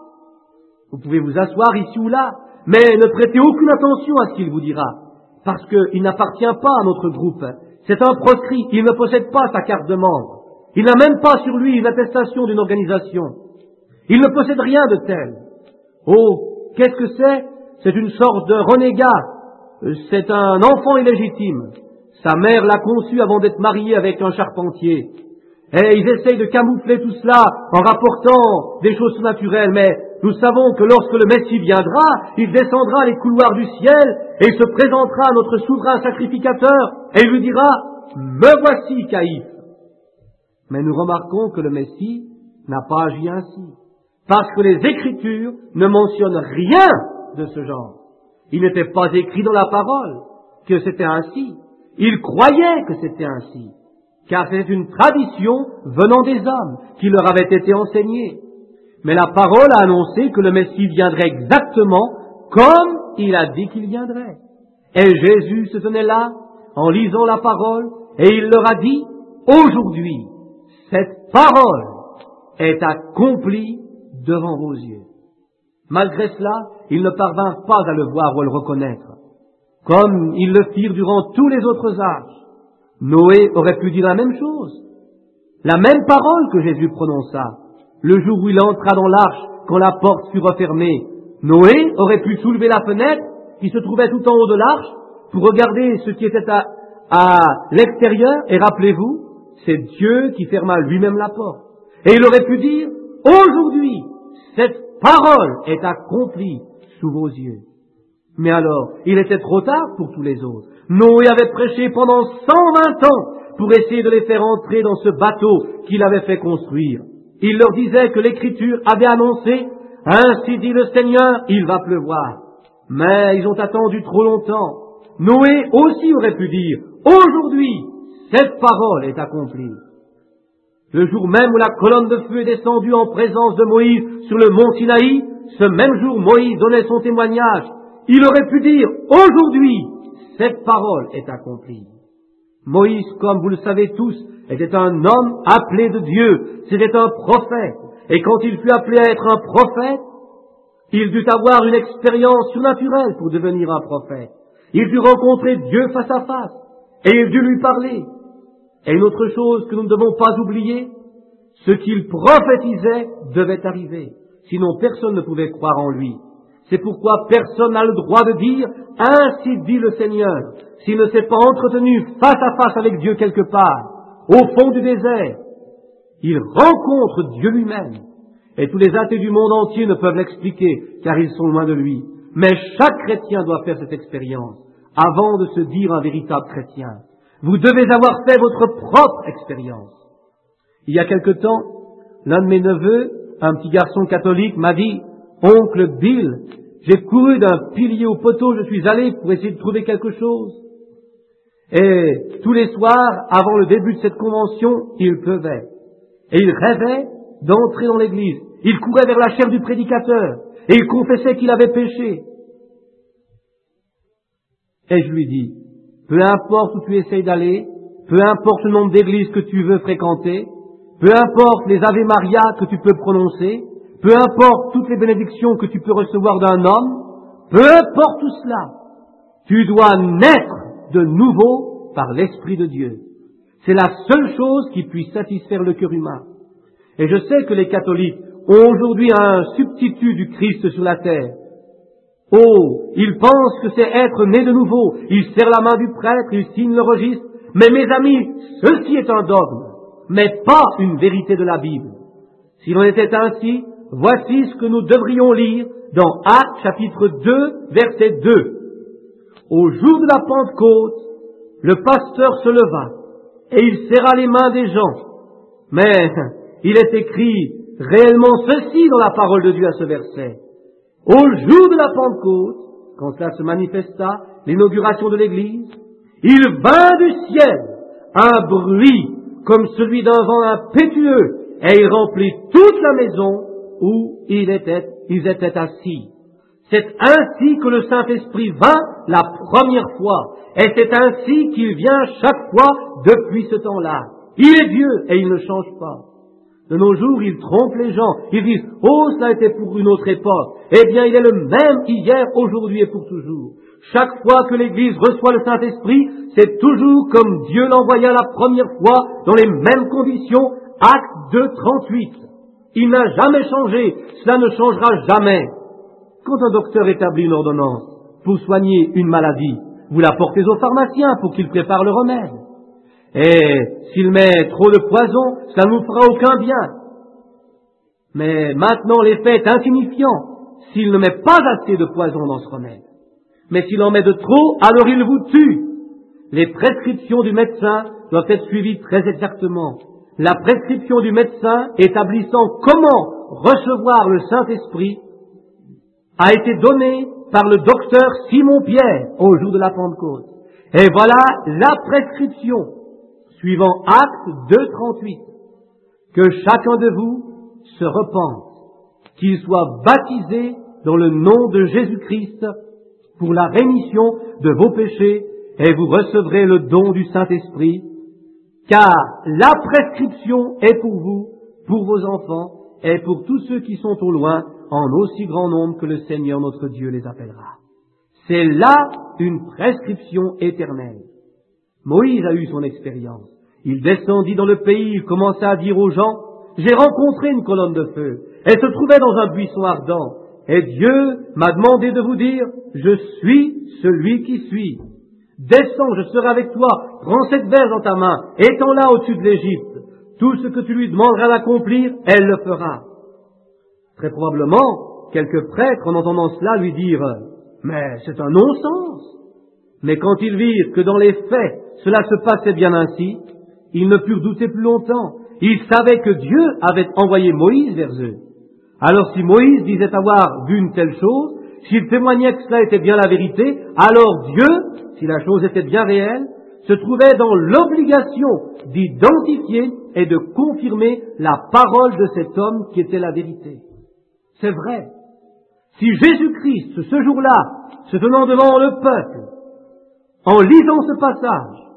Vous pouvez vous asseoir ici ou là, mais ne prêtez aucune attention à ce qu'il vous dira, parce qu'il n'appartient pas à notre groupe. C'est un proscrit, il ne possède pas sa carte de membre. Il n'a même pas sur lui l'attestation d'une organisation. Il ne possède rien de tel. Oh, qu'est-ce que c'est? C'est une sorte de renégat. C'est un enfant illégitime. Sa mère l'a conçu avant d'être mariée avec un charpentier. Et ils essayent de camoufler tout cela en rapportant des choses surnaturelles. Mais nous savons que lorsque le Messie viendra, il descendra les couloirs du ciel et il se présentera à notre souverain sacrificateur et il lui dira « Me voici, Caïphe ». Mais nous remarquons que le Messie n'a pas agi ainsi, parce que les Écritures ne mentionnent rien de ce genre. Il n'était pas écrit dans la parole que c'était ainsi. Il croyait que c'était ainsi, car c'est une tradition venant des hommes qui leur avait été enseignée. Mais la parole a annoncé que le Messie viendrait exactement comme il a dit qu'il viendrait. Et Jésus se tenait là, en lisant la parole, et il leur a dit, aujourd'hui, cette parole est accomplie devant vos yeux. Malgré cela, ils ne parvinrent pas à le voir ou à le reconnaître, comme ils le firent durant tous les autres âges. Noé aurait pu dire la même chose, la même parole que Jésus prononça. Le jour où il entra dans l'arche, quand la porte fut refermée, Noé aurait pu soulever la fenêtre qui se trouvait tout en haut de l'arche pour regarder ce qui était à, à l'extérieur, et rappelez-vous, c'est Dieu qui ferma lui-même la porte. Et il aurait pu dire, aujourd'hui, cette parole est accomplie sous vos yeux. Mais alors, il était trop tard pour tous les autres. Noé avait prêché pendant cent vingt ans pour essayer de les faire entrer dans ce bateau qu'il avait fait construire. Il leur disait que l'Écriture avait annoncé, ainsi dit le Seigneur, il va pleuvoir. Mais ils ont attendu trop longtemps. Noé aussi aurait pu dire, aujourd'hui, cette parole est accomplie. Le jour même où la colonne de feu est descendue en présence de Moïse sur le mont Sinaï, ce même jour Moïse donnait son témoignage. Il aurait pu dire, aujourd'hui, cette parole est accomplie. Moïse, comme vous le savez tous, était un homme appelé de Dieu. C'était un prophète. Et quand il fut appelé à être un prophète, il dut avoir une expérience surnaturelle pour devenir un prophète. Il dut rencontrer Dieu face à face. Et il dut lui parler. Et une autre chose que nous ne devons pas oublier, ce qu'il prophétisait devait arriver. Sinon personne ne pouvait croire en lui. C'est pourquoi personne n'a le droit de dire « Ainsi dit le Seigneur » s'il ne s'est pas entretenu face à face avec Dieu quelque part, au fond du désert. Il rencontre Dieu lui-même. Et tous les athées du monde entier ne peuvent l'expliquer, car ils sont loin de lui. Mais chaque chrétien doit faire cette expérience, avant de se dire un véritable chrétien. Vous devez avoir fait votre propre expérience. Il y a quelque temps, l'un de mes neveux, un petit garçon catholique, m'a dit « Oncle Bill, j'ai couru d'un pilier au poteau, je suis allé pour essayer de trouver quelque chose. » Et tous les soirs, avant le début de cette convention, il pleuvait. Et il rêvait d'entrer dans l'église. Il courait vers la chaire du prédicateur et il confessait qu'il avait péché. Et je lui dis, peu importe où tu essayes d'aller, peu importe le nombre d'églises que tu veux fréquenter, peu importe les Ave Maria que tu peux prononcer, peu importe toutes les bénédictions que tu peux recevoir d'un homme, peu importe tout cela, tu dois naître de nouveau par l'Esprit de Dieu. C'est la seule chose qui puisse satisfaire le cœur humain. Et je sais que les catholiques ont aujourd'hui un substitut du Christ sur la terre. Oh, ils pensent que c'est être né de nouveau. Ils serrent la main du prêtre, ils signent le registre. Mais mes amis, ceci est un dogme, mais pas une vérité de la Bible. S'il en était ainsi, voici ce que nous devrions lire dans Actes chapitre deux, verset deux. Au jour de la Pentecôte, le pasteur se leva et il serra les mains des gens. Mais il est écrit réellement ceci dans la parole de Dieu à ce verset. Au jour de la Pentecôte, quand cela se manifesta, l'inauguration de l'Église, il vint du ciel un bruit comme celui d'un vent impétueux et il remplit toute la maison où il était, ils étaient assis. C'est ainsi que le Saint-Esprit vint la première fois et c'est ainsi qu'il vient chaque fois depuis ce temps-là. Il est Dieu et il ne change pas. De nos jours, il trompe les gens. Ils disent « Oh, cela était pour une autre époque. » Eh bien, il est le même hier, aujourd'hui et pour toujours. Chaque fois que l'Église reçoit le Saint-Esprit, c'est toujours comme Dieu l'envoya la première fois, dans les mêmes conditions, Acte deux, trente-huit. Il n'a jamais changé. Cela ne changera jamais. Quand un docteur établit une ordonnance pour soigner une maladie, vous la portez au pharmacien pour qu'il prépare le remède. Et s'il met trop de poison, ça ne nous fera aucun bien. Mais maintenant, l'effet est insignifiant s'il ne met pas assez de poison dans ce remède. Mais s'il en met de trop, alors il vous tue. Les prescriptions du médecin doivent être suivies très exactement. La prescription du médecin établissant comment recevoir le Saint-Esprit a été donnée par le docteur Simon-Pierre au jour de la Pentecôte. Et voilà la prescription suivant Acte deux, trente-huit, que chacun de vous se repente, qu'il soit baptisé dans le nom de Jésus-Christ pour la rémission de vos péchés et vous recevrez le don du Saint-Esprit, car la prescription est pour vous, pour vos enfants et pour tous ceux qui sont au loin, en aussi grand nombre que le Seigneur notre Dieu les appellera. C'est là une prescription éternelle. Moïse a eu son expérience. Il descendit dans le pays, il commença à dire aux gens, « J'ai rencontré une colonne de feu. Elle se trouvait dans un buisson ardent. Et Dieu m'a demandé de vous dire, je suis celui qui suis. Descends, je serai avec toi. Prends cette verge dans ta main. Étends-la au-dessus de l'Égypte. Tout ce que tu lui demanderas d'accomplir, elle le fera. » Très probablement, quelques prêtres, en entendant cela, lui dirent, « Mais c'est un non-sens. » Mais quand ils virent que dans les faits, cela se passait bien ainsi, ils ne purent douter plus longtemps. Ils savaient que Dieu avait envoyé Moïse vers eux. Alors si Moïse disait avoir vu une telle chose, s'il témoignait que cela était bien la vérité, alors Dieu, si la chose était bien réelle, se trouvait dans l'obligation d'identifier et de confirmer la parole de cet homme qui était la vérité. C'est vrai. Si Jésus-Christ, ce jour-là, se tenant devant le peuple, en lisant ce passage,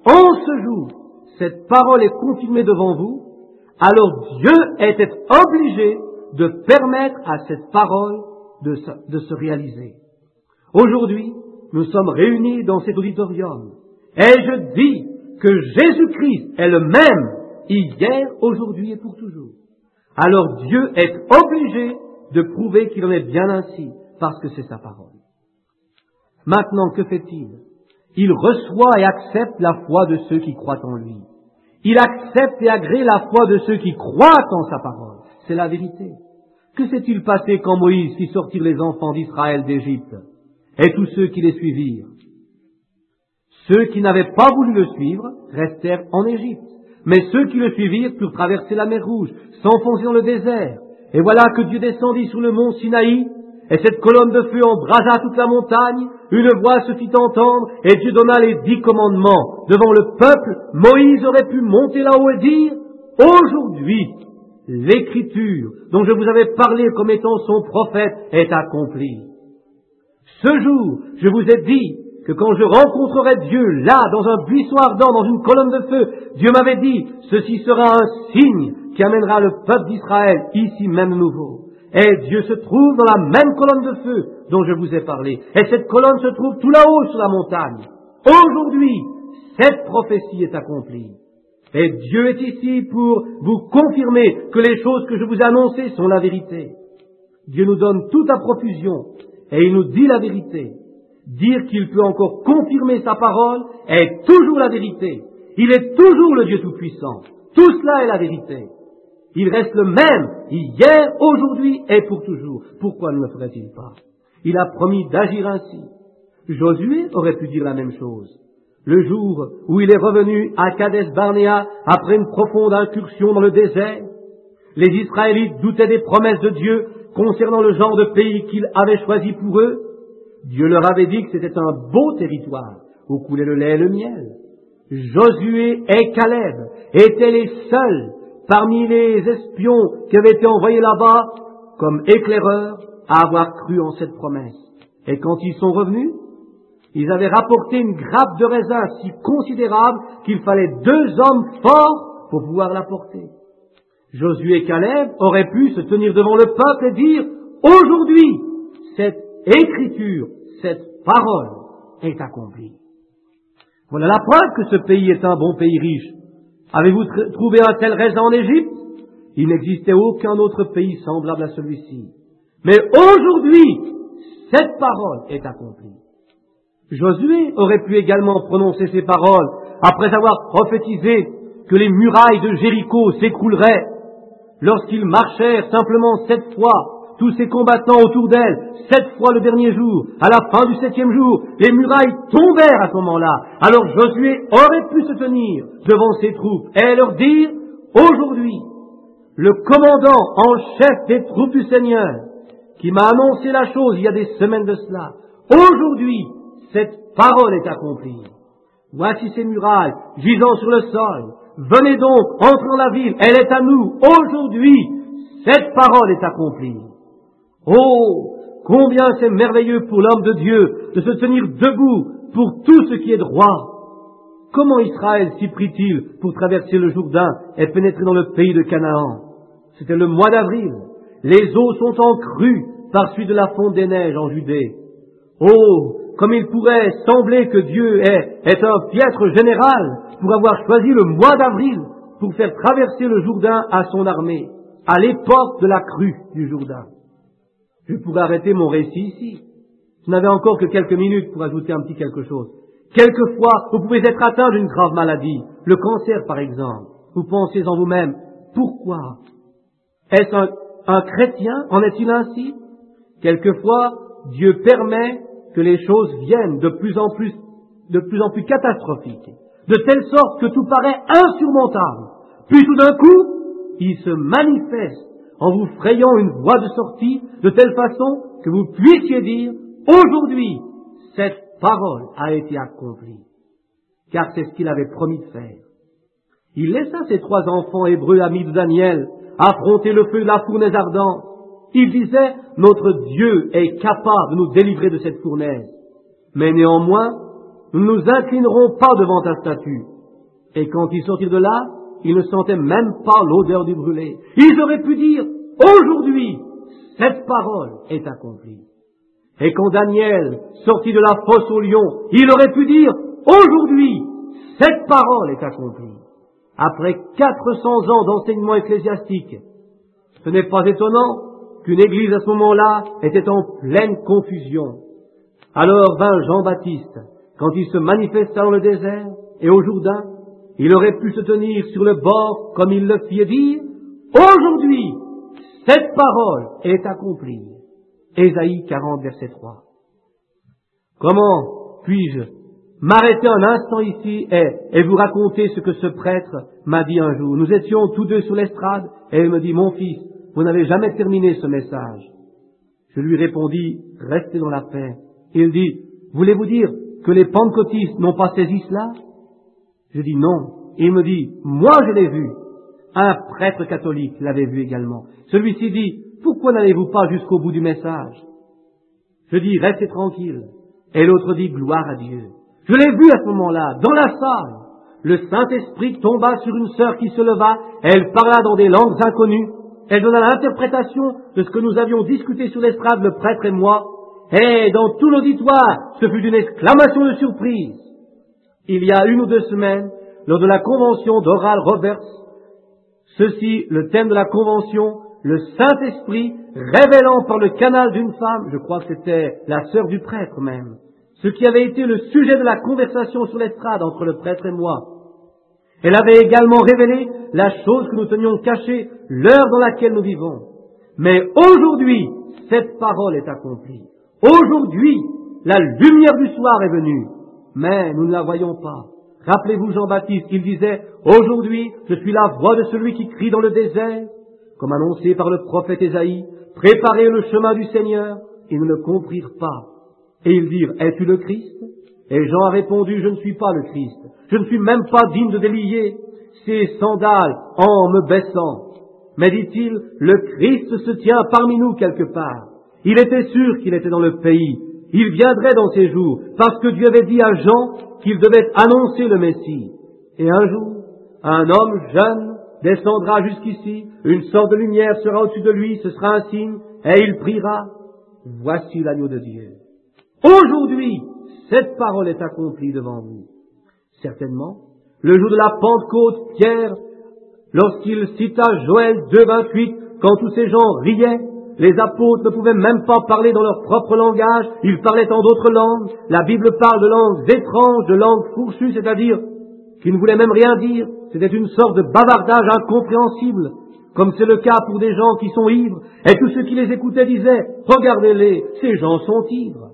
en ce jour, cette parole est confirmée devant vous, alors Dieu était obligé de permettre à cette parole de se, de se réaliser. Aujourd'hui, nous sommes réunis dans cet auditorium et je dis que Jésus-Christ est le même hier, aujourd'hui et pour toujours. Alors Dieu est obligé de prouver qu'il en est bien ainsi parce que c'est sa parole. Maintenant, que fait-il? Il reçoit et accepte la foi de ceux qui croient en lui. Il accepte et agrée la foi de ceux qui croient en sa parole. C'est la vérité. Que s'est-il passé quand Moïse fit sortir les enfants d'Israël d'Égypte et tous ceux qui les suivirent? Ceux qui n'avaient pas voulu le suivre restèrent en Égypte. Mais ceux qui le suivirent purent traverser la mer Rouge, s'enfoncer dans le désert. Et voilà que Dieu descendit sur le mont Sinaï, et cette colonne de feu embrasa toute la montagne. Une voix se fit entendre, et Dieu donna les dix commandements. Devant le peuple, Moïse aurait pu monter là-haut et dire, « Aujourd'hui, l'écriture dont je vous avais parlé comme étant son prophète est accomplie. Ce jour, je vous ai dit que quand je rencontrerai Dieu là, dans un buisson ardent, dans une colonne de feu, Dieu m'avait dit, ceci sera un signe qui amènera le peuple d'Israël ici même nouveau. Et Dieu se trouve dans la même colonne de feu dont je vous ai parlé. Et cette colonne se trouve tout là-haut sur la montagne. Aujourd'hui, cette prophétie est accomplie. Et Dieu est ici pour vous confirmer que les choses que je vous ai annoncées sont la vérité. Dieu nous donne tout à profusion et il nous dit la vérité. Dire qu'il peut encore confirmer sa parole est toujours la vérité. Il est toujours le Dieu Tout-Puissant. Tout cela est la vérité. Il reste le même, hier, aujourd'hui et pour toujours. Pourquoi ne le ferait-il pas? Il a promis d'agir ainsi. Josué aurait pu dire la même chose. Le jour où il est revenu à Kadesh Barnéa après une profonde incursion dans le désert, les Israélites doutaient des promesses de Dieu concernant le genre de pays qu'il avait choisi pour eux. Dieu leur avait dit que c'était un beau territoire où coulait le lait et le miel. Josué et Caleb étaient les seuls parmi les espions qui avaient été envoyés là-bas comme éclaireurs à avoir cru en cette promesse. Et quand ils sont revenus, ils avaient rapporté une grappe de raisin si considérable qu'il fallait deux hommes forts pour pouvoir la porter. Josué et Caleb auraient pu se tenir devant le peuple et dire « Aujourd'hui, cette écriture, cette parole est accomplie. » Voilà la preuve que ce pays est un bon pays riche. Avez-vous tr- trouvé un tel raisin en Égypte? Il n'existait aucun autre pays semblable à celui-ci. Mais aujourd'hui, cette parole est accomplie. Josué aurait pu également prononcer ces paroles après avoir prophétisé que les murailles de Jéricho s'écrouleraient. Lorsqu'ils marchèrent simplement sept fois, tous ces combattants autour d'elle, sept fois le dernier jour, à la fin du septième jour, les murailles tombèrent à ce moment-là. Alors Josué aurait pu se tenir devant ses troupes et leur dire, aujourd'hui, le commandant en chef des troupes du Seigneur, qui m'a annoncé la chose il y a des semaines de cela, aujourd'hui, cette parole est accomplie. Voici ces murailles gisant sur le sol. Venez donc, entrez dans la ville, elle est à nous. Aujourd'hui, cette parole est accomplie. Oh, combien c'est merveilleux pour l'homme de Dieu de se tenir debout pour tout ce qui est droit. Comment Israël s'y prit-il pour traverser le Jourdain et pénétrer dans le pays de Canaan? C'était le mois d'avril. Les eaux sont en crue par suite de la fonte des neiges en Judée. Oh, comme il pourrait sembler que Dieu est, est un piètre général pour avoir choisi le mois d'avril pour faire traverser le Jourdain à son armée, à l'époque de la crue du Jourdain. Je pourrais arrêter mon récit ici. Je n'avais encore que quelques minutes pour ajouter un petit quelque chose. Quelquefois, vous pouvez être atteint d'une grave maladie, le cancer par exemple. Vous pensez en vous-même, pourquoi? Est-ce un, un chrétien? En est-il ainsi? Quelquefois, Dieu permet que les choses viennent de plus en plus, de plus en plus catastrophiques, de telle sorte que tout paraît insurmontable. Puis tout d'un coup, il se manifeste en vous frayant une voie de sortie de telle façon que vous puissiez dire, aujourd'hui, cette parole a été accomplie. Car c'est ce qu'il avait promis de faire. Il laissa ses trois enfants hébreux amis de Daniel affronter le feu de la fournaise ardente. Il disait, notre Dieu est capable de nous délivrer de cette fournaise. Mais néanmoins, nous ne nous inclinerons pas devant ta statue. Et quand ils sortirent de là, ils ne sentaient même pas l'odeur du brûlé. Ils auraient pu dire, aujourd'hui, cette parole est accomplie. Et quand Daniel sortit de la fosse au lion, il aurait pu dire, aujourd'hui, cette parole est accomplie. Après quatre cents ans d'enseignement ecclésiastique, ce n'est pas étonnant qu'une église à ce moment-là était en pleine confusion. Alors vint Jean-Baptiste, quand il se manifesta dans le désert et au Jourdain, il aurait pu se tenir sur le bord comme il le fit et dire, aujourd'hui, cette parole est accomplie. Ésaïe quarante, verset trois. Comment puis-je m'arrêter un instant ici et, et vous raconter ce que ce prêtre m'a dit un jour? Nous étions tous deux sur l'estrade et il me dit, mon fils, vous n'avez jamais terminé ce message. Je lui répondis, restez dans la paix. Il dit, voulez-vous dire que les pentecôtistes n'ont pas saisi cela? Je dis non. Il me dit, moi je l'ai vu. Un prêtre catholique l'avait vu également. Celui-ci dit, pourquoi n'allez-vous pas jusqu'au bout du message? Je dis, restez tranquille. Et l'autre dit, gloire à Dieu. Je l'ai vu à ce moment-là, dans la salle. Le Saint-Esprit tomba sur une sœur qui se leva, elle parla dans des langues inconnues, elle donna l'interprétation de ce que nous avions discuté sur l'estrade, le prêtre et moi, et dans tout l'auditoire, ce fut une exclamation de surprise. Il y a une ou deux semaines, lors de la convention d'Oral Roberts, ceci, le thème de la convention, le Saint-Esprit révélant par le canal d'une femme, je crois que c'était la sœur du prêtre même, ce qui avait été le sujet de la conversation sur l'estrade entre le prêtre et moi. Elle avait également révélé la chose que nous tenions cachée, l'heure dans laquelle nous vivons. Mais aujourd'hui, cette parole est accomplie. Aujourd'hui, la lumière du soir est venue, mais nous ne la voyons pas. Rappelez-vous Jean-Baptiste, il disait, aujourd'hui, je suis la voix de celui qui crie dans le désert, comme annoncé par le prophète Ésaïe, préparez le chemin du Seigneur. Ils ne le comprirent pas. Et ils dirent, es-tu le Christ? Et Jean a répondu, je ne suis pas le Christ. Je ne suis même pas digne de délier ses sandales en me baissant. Mais dit-il, le Christ se tient parmi nous quelque part. Il était sûr qu'il était dans le pays. Il viendrait dans ces jours, parce que Dieu avait dit à Jean qu'il devait annoncer le Messie. Et un jour, un homme jeune descendra jusqu'ici, une sorte de lumière sera au-dessus de lui, ce sera un signe, et il priera, voici l'agneau de Dieu. Aujourd'hui, cette parole est accomplie devant vous. Certainement, le jour de la Pentecôte, Pierre, lorsqu'il cita Joël deux, vingt-huit, quand tous ces gens riaient, les apôtres ne pouvaient même pas parler dans leur propre langage, ils parlaient en d'autres langues. La Bible parle de langues étranges, de langues fourchues, c'est-à-dire qui ne voulaient même rien dire. C'était une sorte de bavardage incompréhensible, comme c'est le cas pour des gens qui sont ivres. Et tous ceux qui les écoutaient disaient, regardez-les, ces gens sont ivres.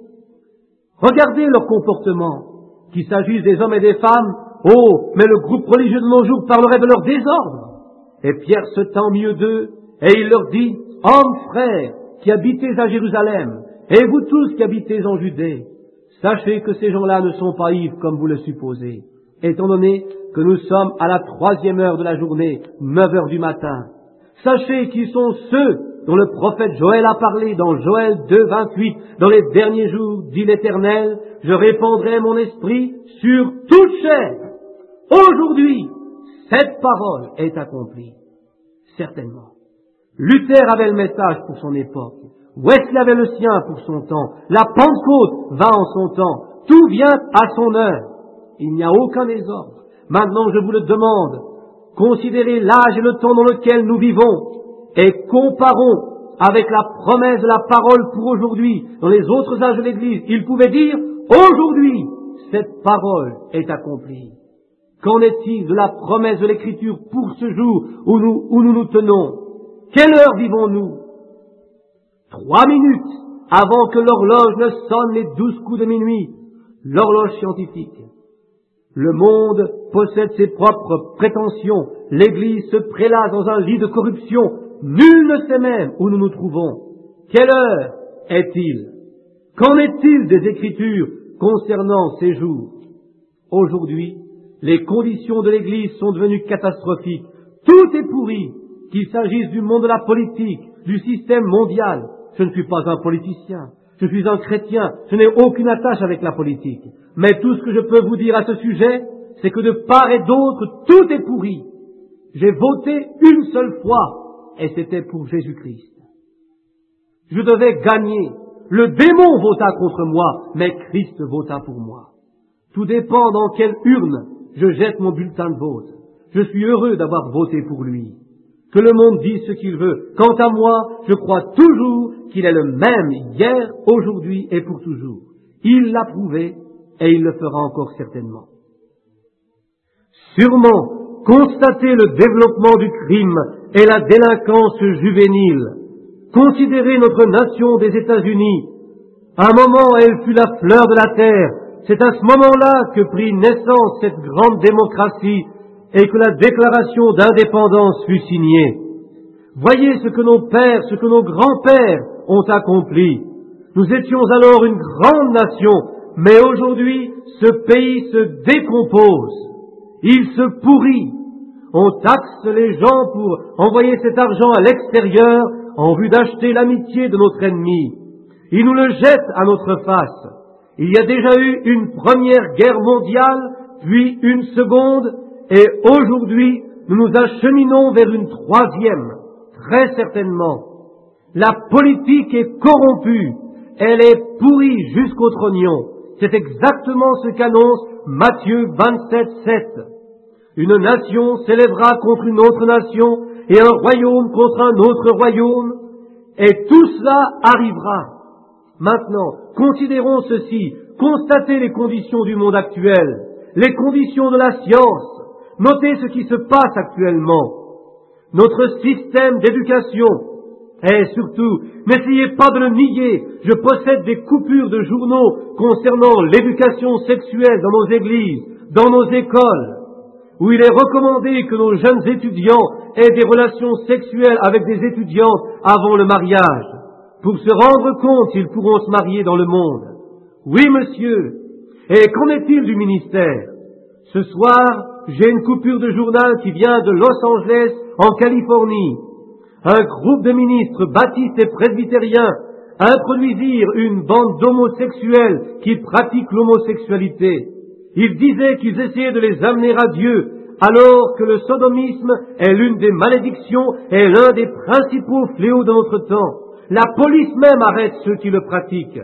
Regardez leur comportement, qu'il s'agisse des hommes et des femmes. Oh, mais le groupe religieux de nos jours parlerait de leur désordre. Et Pierre se tend au milieu d'eux, et il leur dit, hommes frères, qui habitez à Jérusalem, et vous tous qui habitez en Judée, sachez que ces gens-là ne sont pas ivres comme vous le supposez, étant donné que nous sommes à la troisième heure de la journée, neuf heures du matin. Sachez qu'ils sont ceux dont le prophète Joël a parlé dans Joël deux, vingt-huit. Dans les derniers jours, dit l'Éternel, je répandrai mon esprit sur toute chair. Aujourd'hui, cette parole est accomplie. Certainement. Luther avait le message pour son époque. Wesley avait le sien pour son temps. La Pentecôte va en son temps. Tout vient à son heure. Il n'y a aucun désordre. Maintenant, je vous le demande, considérez l'âge et le temps dans lequel nous vivons et comparons avec la promesse de la parole pour aujourd'hui. Dans les autres âges de l'Église, il pouvait dire, aujourd'hui, cette parole est accomplie. Qu'en est-il de la promesse de l'Écriture pour ce jour où nous où nous, nous tenons? Quelle heure vivons-nous? Trois minutes avant que l'horloge ne sonne les douze coups de minuit, l'horloge scientifique. Le monde possède ses propres prétentions. L'Église se prélasse dans un lit de corruption. Nul ne sait même où nous nous trouvons. Quelle heure est-il? Qu'en est-il des Écritures concernant ces jours? Aujourd'hui, les conditions de l'Église sont devenues catastrophiques. Tout est pourri, qu'il s'agisse du monde de la politique, du système mondial. Je ne suis pas un politicien, je suis un chrétien, je n'ai aucune attache avec la politique. Mais tout ce que je peux vous dire à ce sujet, c'est que de part et d'autre, tout est pourri. J'ai voté une seule fois, et c'était pour Jésus-Christ. Je devais gagner. Le démon vota contre moi, mais Christ vota pour moi. Tout dépend dans quelle urne je jette mon bulletin de vote. Je suis heureux d'avoir voté pour lui. Que le monde dise ce qu'il veut. Quant à moi, je crois toujours qu'il est le même hier, aujourd'hui et pour toujours. Il l'a prouvé et il le fera encore certainement. Sûrement, constater le développement du crime et la délinquance juvénile. Considérez notre nation des États-Unis. À un moment, elle fut la fleur de la terre. C'est à ce moment-là que prit naissance cette grande démocratie et que la déclaration d'indépendance fut signée. Voyez ce que nos pères, ce que nos grands-pères ont accompli. Nous étions alors une grande nation, mais aujourd'hui, ce pays se décompose. Il se pourrit. On taxe les gens pour envoyer cet argent à l'extérieur en vue d'acheter l'amitié de notre ennemi. Ils nous le jettent à notre face. Il y a déjà eu une première guerre mondiale, puis une seconde, et aujourd'hui, nous nous acheminons vers une troisième, très certainement. La politique est corrompue, elle est pourrie jusqu'au trognon. C'est exactement ce qu'annonce Matthieu vingt-sept, sept. Une nation s'élèvera contre une autre nation, et un royaume contre un autre royaume, et tout cela arrivera. Maintenant, considérons ceci, constatez les conditions du monde actuel, les conditions de la science, notez ce qui se passe actuellement. Notre système d'éducation, et surtout, n'essayez pas de le nier, je possède des coupures de journaux concernant l'éducation sexuelle dans nos églises, dans nos écoles, où il est recommandé que nos jeunes étudiants aient des relations sexuelles avec des étudiantes avant le mariage, pour se rendre compte s'ils pourront se marier dans le monde. Oui, monsieur. Et qu'en est-il du ministère? Ce soir, j'ai une coupure de journal qui vient de Los Angeles, en Californie. Un groupe de ministres baptistes et presbytériens introduisirent une bande d'homosexuels qui pratiquent l'homosexualité. Ils disaient qu'ils essayaient de les amener à Dieu, alors que le sodomisme est l'une des malédictions et l'un des principaux fléaux de notre temps. La police même arrête ceux qui le pratiquent.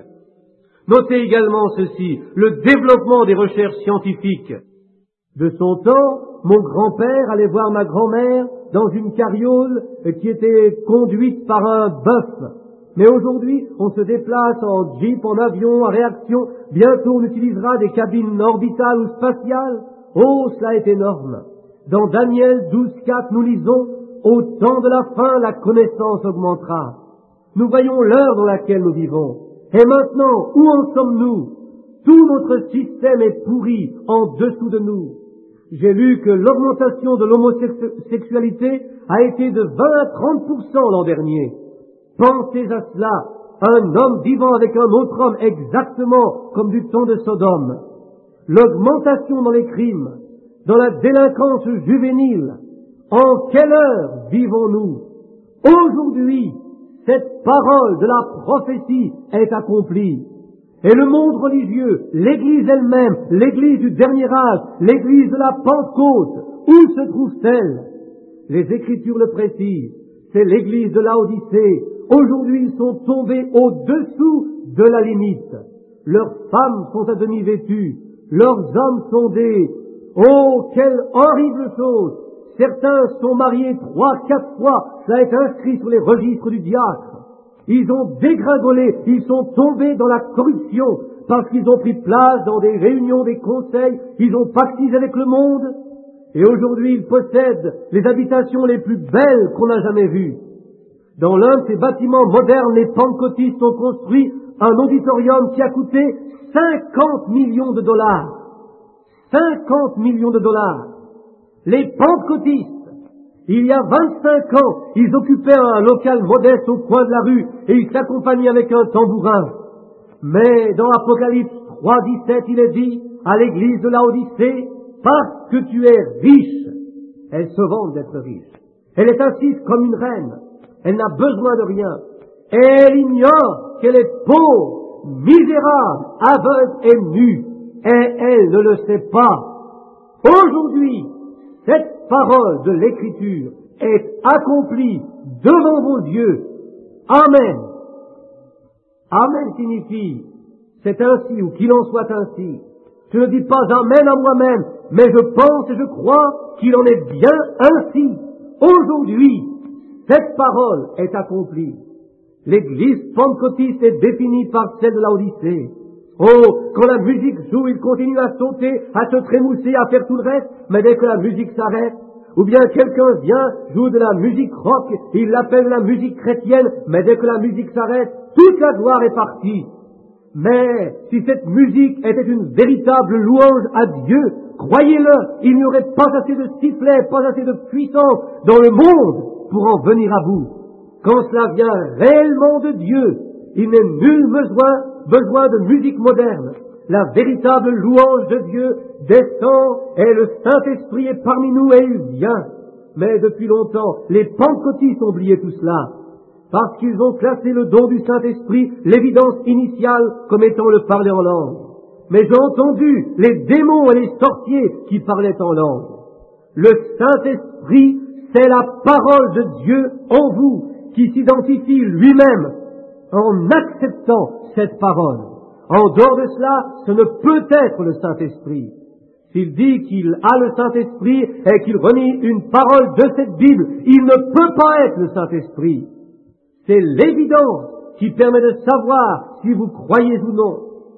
Notez également ceci, le développement des recherches scientifiques. De son temps, mon grand-père allait voir ma grand-mère dans une carriole qui était conduite par un bœuf. Mais aujourd'hui, on se déplace en jeep, en avion, en réaction. Bientôt, on utilisera des cabines orbitales ou spatiales. Oh, cela est énorme. Dans Daniel douze, quatre, nous lisons « Au temps de la fin, la connaissance augmentera ». Nous voyons l'heure dans laquelle nous vivons. Et maintenant, où en sommes-nous? Tout notre système est pourri en dessous de nous. J'ai lu que l'augmentation de l'homosexualité a été de vingt à trente pour cent l'an dernier. Pensez à cela, un homme vivant avec un autre homme exactement comme du temps de Sodome. L'augmentation dans les crimes, dans la délinquance juvénile. En quelle heure vivons-nous? Aujourd'hui, cette parole de la prophétie est accomplie. Et le monde religieux, l'Église elle-même, l'Église du dernier âge, l'Église de la Pentecôte, où se trouve-t-elle? Les Écritures le précisent, c'est l'Église de Laodicée. Aujourd'hui, ils sont tombés au-dessous de la limite. Leurs femmes sont à demi vêtues, leurs hommes sont des... Oh, quelle horrible chose! Certains sont mariés trois, quatre fois, ça est inscrit sur les registres du diacre. Ils ont dégringolé, ils sont tombés dans la corruption, parce qu'ils ont pris place dans des réunions, des conseils, ils ont pactisé avec le monde, et aujourd'hui ils possèdent les habitations les plus belles qu'on a jamais vues. Dans l'un de ces bâtiments modernes, les pentecôtistes ont construit un auditorium qui a coûté cinquante millions de dollars. cinquante millions de dollars. Les pentecôtistes, il y a vingt-cinq ans, ils occupaient un local modeste au coin de la rue et ils s'accompagnaient avec un tambourin. Mais dans Apocalypse trois, dix-sept, il est dit à l'église de Laodicée, parce que tu es riche, elle se vante d'être riche. Elle est assise comme une reine, elle n'a besoin de rien. Et elle ignore qu'elle est pauvre, misérable, aveugle et nue. Et elle ne le sait pas. Aujourd'hui, cette parole de l'Écriture est accomplie devant vos yeux. Amen. Amen signifie c'est ainsi ou qu'il en soit ainsi. Je ne dis pas Amen à moi-même, mais je pense et je crois qu'il en est bien ainsi. Aujourd'hui, cette parole est accomplie. L'Église pentecôtiste est définie par celle de Laodicée. Oh, quand la musique joue, il continue à sauter, à se trémousser, à faire tout le reste, mais dès que la musique s'arrête, ou bien quelqu'un vient, joue de la musique rock, il l'appelle la musique chrétienne, mais dès que la musique s'arrête, toute la gloire est partie. Mais si cette musique était une véritable louange à Dieu, croyez-le, il n'y aurait pas assez de sifflets, pas assez de puissance dans le monde pour en venir à bout. Quand cela vient réellement de Dieu, il n'est nul besoin, besoin de musique moderne. La véritable louange de Dieu descend et le Saint-Esprit est parmi nous et il vient. Mais depuis longtemps, les pentecôtistes ont oublié tout cela, parce qu'ils ont classé le don du Saint-Esprit, l'évidence initiale, comme étant le parler en langue. Mais j'ai entendu les démons et les sorciers qui parlaient en langue. Le Saint-Esprit, c'est la parole de Dieu en vous, qui s'identifie lui-même en acceptant cette parole. En dehors de cela, ce ne peut être le Saint-Esprit. S'il dit qu'il a le Saint-Esprit et qu'il renie une parole de cette Bible, il ne peut pas être le Saint-Esprit. C'est l'évidence qui permet de savoir si vous croyez ou non.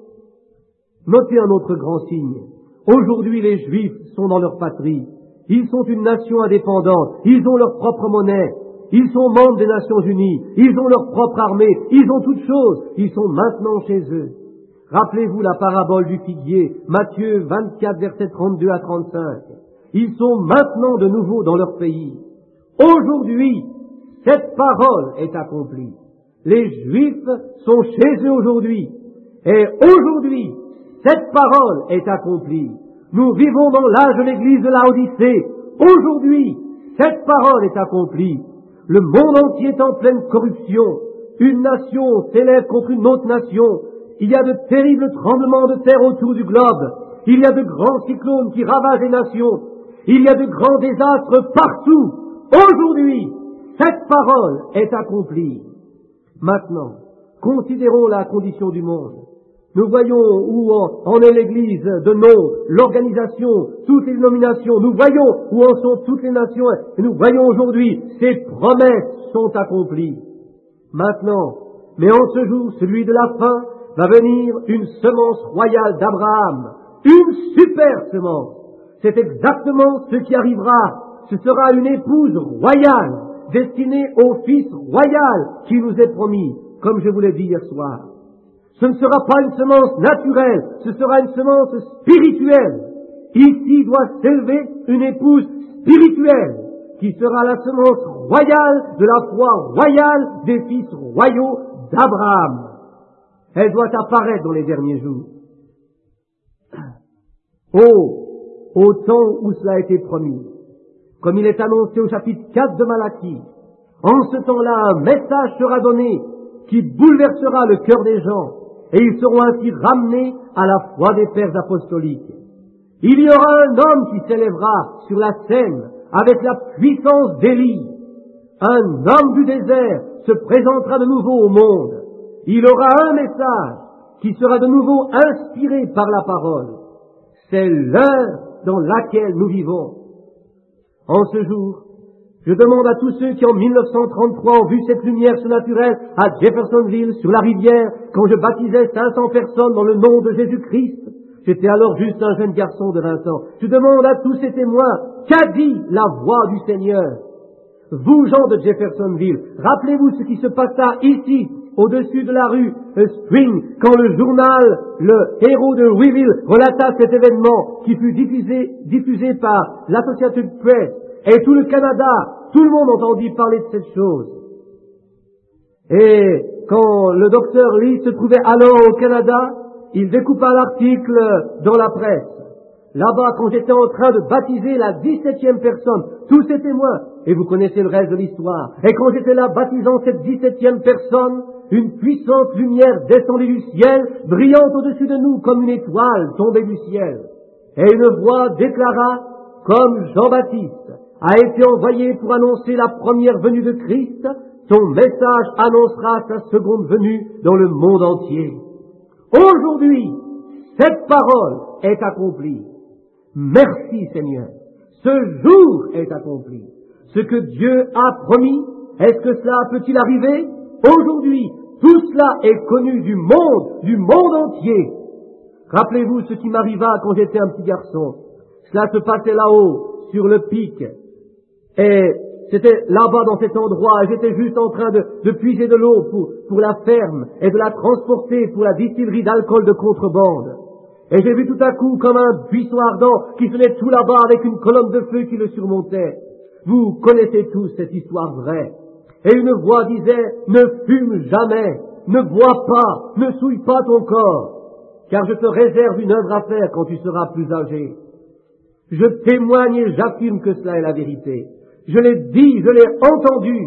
Notez un autre grand signe. Aujourd'hui, les Juifs sont dans leur patrie. Ils sont une nation indépendante. Ils ont leur propre monnaie. Ils sont membres des Nations Unies. Ils ont leur propre armée. Ils ont toutes choses. Ils sont maintenant chez eux. Rappelez-vous la parabole du figuier, Matthieu vingt-quatre, versets trente-deux à trente-cinq. Ils sont maintenant de nouveau dans leur pays. Aujourd'hui, cette parole est accomplie. Les Juifs sont chez eux aujourd'hui. Et aujourd'hui, cette parole est accomplie. Nous vivons dans l'âge de l'église de Laodicée. Aujourd'hui, cette parole est accomplie. Le monde entier est en pleine corruption. Une nation s'élève contre une autre nation. Il y a de terribles tremblements de terre autour du globe. Il y a de grands cyclones qui ravagent les nations. Il y a de grands désastres partout. Aujourd'hui, cette parole est accomplie. Maintenant, considérons la condition du monde. Nous voyons où en est l'Église de nom, l'organisation, toutes les dénominations. Nous voyons où en sont toutes les nations. Et nous voyons aujourd'hui, ces promesses sont accomplies. Maintenant, mais en ce jour, celui de la fin, va venir une semence royale d'Abraham. Une super semence. C'est exactement ce qui arrivera. Ce sera une épouse royale, destinée au Fils royal qui nous est promis, comme je vous l'ai dit hier soir. Ce ne sera pas une semence naturelle, ce sera une semence spirituelle. Ici doit s'élever une épouse spirituelle, qui sera la semence royale de la foi royale des fils royaux d'Abraham. Elle doit apparaître dans les derniers jours. Oh, au temps où cela a été promis, comme il est annoncé au chapitre quatre de Malachie, en ce temps-là, un message sera donné qui bouleversera le cœur des gens, et ils seront ainsi ramenés à la foi des pères apostoliques. Il y aura un homme qui s'élèvera sur la scène avec la puissance d'Élie. Un homme du désert se présentera de nouveau au monde. Il aura un message qui sera de nouveau inspiré par la parole. C'est l'heure dans laquelle nous vivons. En ce jour, je demande à tous ceux qui en mille neuf cent trente-trois ont vu cette lumière surnaturelle à Jeffersonville, sur la rivière, quand je baptisais cinq cents personnes dans le nom de Jésus-Christ. J'étais alors juste un jeune garçon de vingt ans. Je demande à tous ces témoins, qu'a dit la voix du Seigneur? Vous, gens de Jeffersonville, rappelez-vous ce qui se passa ici, au-dessus de la rue Spring, quand le journal, le héros de Louisville, relata cet événement qui fut diffusé, diffusé par l'Associated Press, et tout le Canada, tout le monde entendit parler de cette chose. Et quand le docteur Lee se trouvait alors au Canada, il découpa l'article dans la presse. Là-bas, quand j'étais en train de baptiser la dix-septième personne, tous ces témoins, et vous connaissez le reste de l'histoire, et quand j'étais là baptisant cette dix-septième personne, une puissante lumière descendait du ciel, brillante au-dessus de nous comme une étoile tombée du ciel. Et une voix déclara, comme Jean-Baptiste a été envoyé pour annoncer la première venue de Christ, son message annoncera sa seconde venue dans le monde entier. Aujourd'hui, cette parole est accomplie. Merci Seigneur. Ce jour est accompli. Ce que Dieu a promis, est-ce que cela peut-il arriver? Aujourd'hui, tout cela est connu du monde, du monde entier. Rappelez-vous ce qui m'arriva quand j'étais un petit garçon. Cela se passait là-haut, sur le pic. Et c'était là-bas dans cet endroit, et j'étais juste en train de, de puiser de l'eau pour, pour la ferme et de la transporter pour la distillerie d'alcool de contrebande. Et j'ai vu tout à coup comme un buisson ardent qui se met tout là-bas avec une colonne de feu qui le surmontait. Vous connaissez tous cette histoire vraie. Et une voix disait, ne fume jamais, ne bois pas, ne souille pas ton corps, car je te réserve une œuvre à faire quand tu seras plus âgé. Je témoigne et j'affirme que cela est la vérité. Je l'ai dit, je l'ai entendu.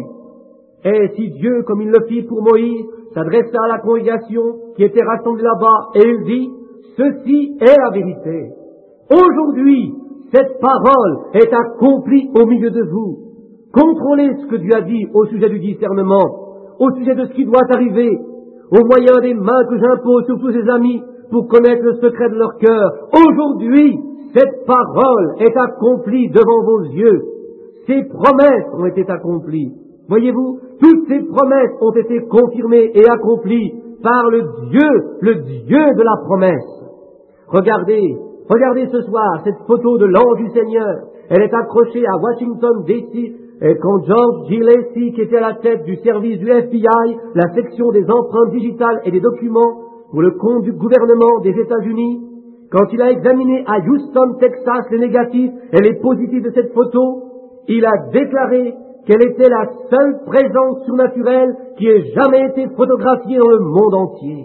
Et si Dieu, comme il le fit pour Moïse, s'adressa à la congrégation qui était rassemblée là-bas, et il dit, ceci est la vérité. Aujourd'hui, cette parole est accomplie au milieu de vous. Contrôlez ce que Dieu a dit au sujet du discernement, au sujet de ce qui doit arriver, au moyen des mains que j'impose sur tous ses amis pour connaître le secret de leur cœur. Aujourd'hui, cette parole est accomplie devant vos yeux. Ces promesses ont été accomplies. Voyez-vous, toutes ces promesses ont été confirmées et accomplies par le Dieu, le Dieu de la promesse. Regardez, regardez ce soir cette photo de l'ange du Seigneur. Elle est accrochée à Washington D C et quand George G. Lacey, qui était à la tête du service du F B I, la section des empreintes digitales et des documents pour le compte du gouvernement des États-Unis, quand il a examiné à Houston, Texas, les négatifs et les positifs de cette photo, il a déclaré qu'elle était la seule présence surnaturelle qui ait jamais été photographiée dans le monde entier.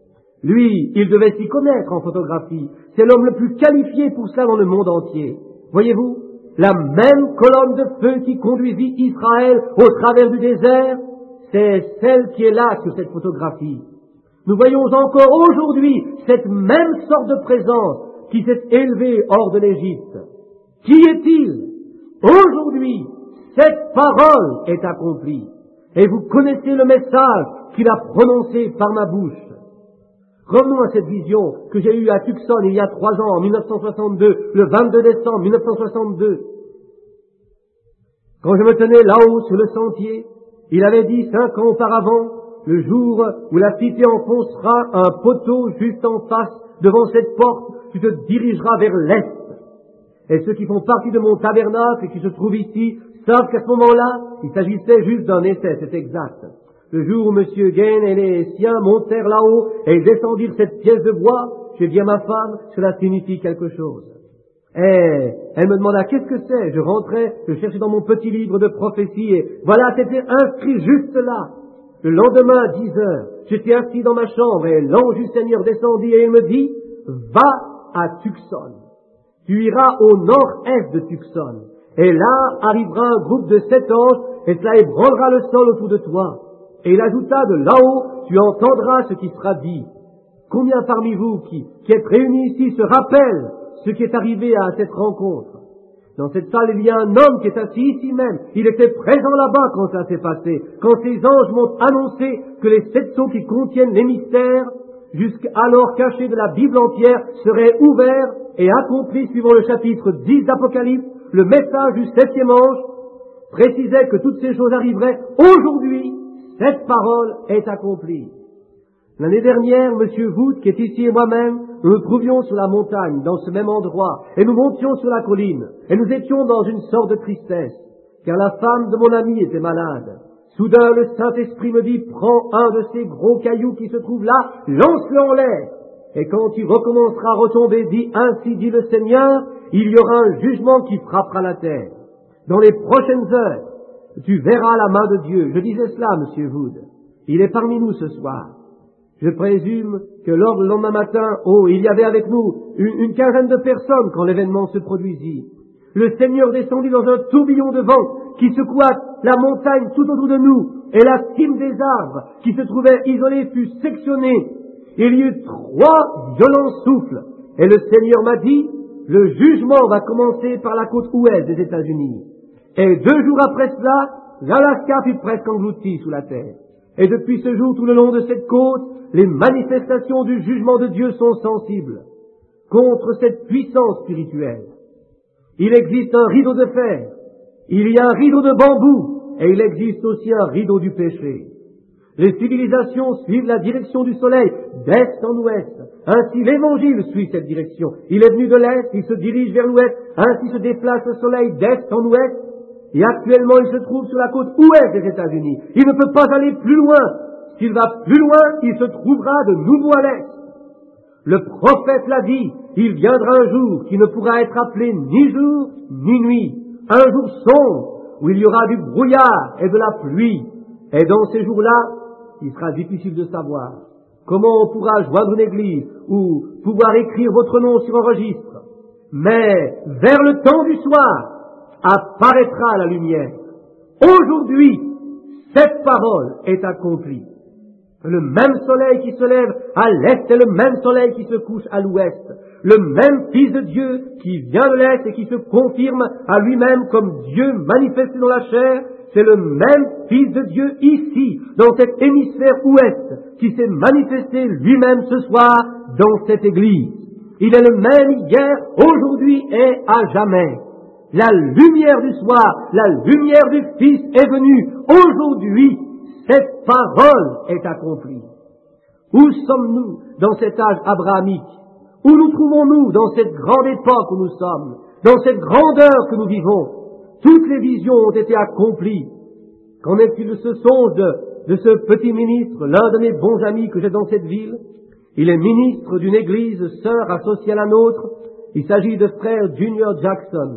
Lui, il devait s'y connaître en photographie. C'est l'homme le plus qualifié pour cela dans le monde entier. Voyez-vous, la même colonne de feu qui conduisit Israël au travers du désert, c'est celle qui est là sur cette photographie. Nous voyons encore aujourd'hui cette même sorte de présence qui s'est élevée hors de l'Égypte. Qui est-il? Aujourd'hui, cette parole est accomplie. Et vous connaissez le message qu'il a prononcé par ma bouche. Revenons à cette vision que j'ai eue à Tucson il y a trois ans, en mille neuf cent soixante-deux, le vingt-deux décembre mille neuf cent soixante-deux. Quand je me tenais là-haut sur le sentier, il avait dit cinq ans auparavant, le jour où la cité enfoncera un poteau juste en face devant cette porte, tu te dirigeras vers l'est. Et ceux qui font partie de mon tabernacle et qui se trouvent ici savent qu'à ce moment-là, il s'agissait juste d'un essai, c'est exact. Le jour où M. Gain et les siens montèrent là-haut et descendirent cette pièce de bois, j'ai dit à ma femme, cela signifie quelque chose. Et elle me demanda qu'est-ce que c'est. Je rentrais, je cherchais dans mon petit livre de prophétie et voilà, c'était inscrit juste là. Le lendemain à dix heures, j'étais assis dans ma chambre et l'ange du Seigneur descendit et il me dit, va à Tucson. Tu iras au nord-est de Tucson. Et là arrivera un groupe de sept anges et cela ébranlera le sol autour de toi. Et il ajouta, de là-haut, tu entendras ce qui sera dit. Combien parmi vous qui, qui êtes réunis ici se rappellent ce qui est arrivé à cette rencontre? Dans cette salle, il y a un homme qui est assis ici même. Il était présent là-bas quand ça s'est passé. Quand ces anges m'ont annoncé que les sept sceaux qui contiennent les mystères, jusqu'alors cachés de la Bible entière, seraient ouverts et accomplis suivant le chapitre dix d'Apocalypse, le message du septième ange précisait que toutes ces choses arriveraient aujourd'hui. Cette parole est accomplie. L'année dernière, M. Wood, qui est ici, et moi-même, nous nous trouvions sur la montagne, dans ce même endroit, et nous montions sur la colline, et nous étions dans une sorte de tristesse, car la femme de mon ami était malade. Soudain, le Saint-Esprit me dit, prends un de ces gros cailloux qui se trouvent là, lance-le en l'air, et quand tu recommenceras à retomber, dis, ainsi dit le Seigneur, il y aura un jugement qui frappera la terre. Dans les prochaines heures, tu verras la main de Dieu. Je disais cela, M. Wood. Il est parmi nous ce soir. Je présume que lors du lendemain matin, oh, il y avait avec nous une, une quinzaine de personnes quand l'événement se produisit. Le Seigneur descendit dans un tourbillon de vent qui secoua la montagne tout autour de nous, et la cime des arbres qui se trouvaient isolés fut sectionnée. Il y eut trois violents souffles, et le Seigneur m'a dit, le jugement va commencer par la côte ouest des États-Unis. Et deux jours après cela, l'Alaska fut presque englouti sous la terre. Et depuis ce jour, tout le long de cette côte, les manifestations du jugement de Dieu sont sensibles contre cette puissance spirituelle. Il existe un rideau de fer, il y a un rideau de bambou, et il existe aussi un rideau du péché. Les civilisations suivent la direction du soleil, d'est en ouest. Ainsi, l'Évangile suit cette direction. Il est venu de l'est, il se dirige vers l'ouest. Ainsi se déplace le soleil d'est en ouest. Et actuellement, il se trouve sur la côte ouest des États-Unis. Il ne peut pas aller plus loin. S'il va plus loin, il se trouvera de nouveau à l'est. Le prophète l'a dit, il viendra un jour qui ne pourra être appelé ni jour ni nuit. Un jour sombre, où il y aura du brouillard et de la pluie. Et dans ces jours-là, il sera difficile de savoir comment on pourra joindre une église ou pouvoir écrire votre nom sur un registre. Mais vers le temps du soir apparaîtra la lumière. Aujourd'hui, cette parole est accomplie. Le même soleil qui se lève à l'est est le même soleil qui se couche à l'ouest. Le même Fils de Dieu qui vient de l'est et qui se confirme à lui-même comme Dieu manifesté dans la chair, c'est le même Fils de Dieu ici, dans cet hémisphère ouest, qui s'est manifesté lui-même ce soir dans cette église. Il est le même hier, aujourd'hui et à jamais. La lumière du soir, la lumière du Fils est venue. Aujourd'hui, cette parole est accomplie. Où sommes-nous dans cet âge abrahamique? Où nous trouvons-nous dans cette grande époque où nous sommes? Dans cette grandeur que nous vivons? Toutes les visions ont été accomplies. Qu'en est-il de ce songe de, de ce petit ministre, l'un de mes bons amis que j'ai dans cette ville? Il est ministre d'une église sœur associée à la nôtre. Il s'agit de frère Junior Jackson.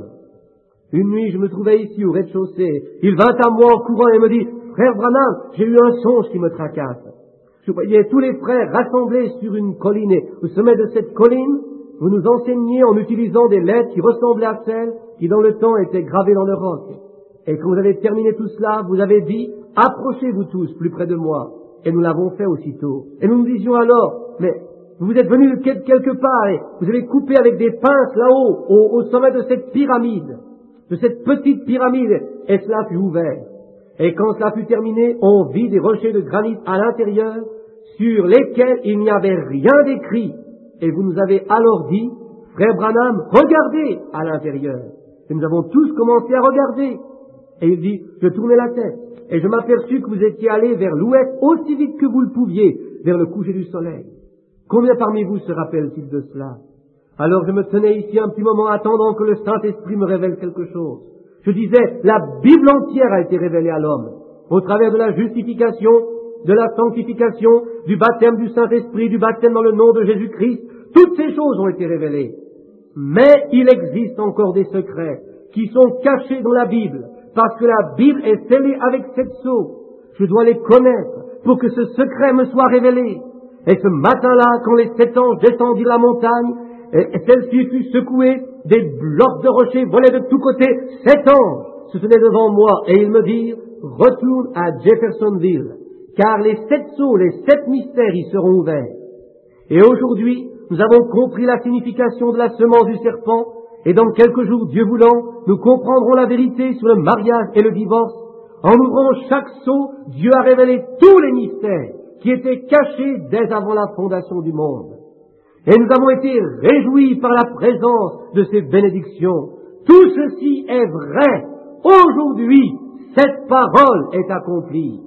Une nuit, je me trouvais ici au rez-de-chaussée. Il vint à moi en courant et me dit, « Frère Branham, j'ai eu un songe qui me tracasse. » Je voyais tous les frères rassemblés sur une colline et au sommet de cette colline, vous nous enseigniez en utilisant des lettres qui ressemblaient à celles qui dans le temps étaient gravées dans le roc. Et quand vous avez terminé tout cela, vous avez dit, « Approchez-vous tous plus près de moi. » Et nous l'avons fait aussitôt. Et nous nous disions alors, « Mais vous êtes venus quelque part et vous avez coupé avec des pinces là-haut, au, au sommet de cette pyramide, de cette petite pyramide. » Et cela fut ouvert. Et quand cela fut terminé, on vit des rochers de granit à l'intérieur sur lesquels il n'y avait rien d'écrit. Et vous nous avez alors dit, frère Branham, regardez à l'intérieur. Et nous avons tous commencé à regarder. Et il dit, je tournais la tête et je m'aperçus que vous étiez allés vers l'ouest aussi vite que vous le pouviez, vers le coucher du soleil. Combien parmi vous se rappellent-ils de cela? Alors je me tenais ici un petit moment attendant que le Saint-Esprit me révèle quelque chose. Je disais, la Bible entière a été révélée à l'homme, au travers de la justification, de la sanctification, du baptême du Saint-Esprit, du baptême dans le nom de Jésus-Christ. Toutes ces choses ont été révélées. Mais il existe encore des secrets qui sont cachés dans la Bible, parce que la Bible est scellée avec sept sceaux. Je dois les connaître pour que ce secret me soit révélé. Et ce matin-là, quand les sept anges descendirent la montagne, et celle-ci fut secouée, des blocs de rochers volaient de tous côtés. Sept anges se tenaient devant moi et ils me dirent, retourne à Jeffersonville, car les sept sceaux, les sept mystères y seront ouverts. Et aujourd'hui, nous avons compris la signification de la semence du serpent, et dans quelques jours, Dieu voulant, nous comprendrons la vérité sur le mariage et le divorce. En ouvrant chaque sceau, Dieu a révélé tous les mystères qui étaient cachés dès avant la fondation du monde. Et nous avons été réjouis par la présence de ces bénédictions. Tout ceci est vrai. Aujourd'hui, cette parole est accomplie.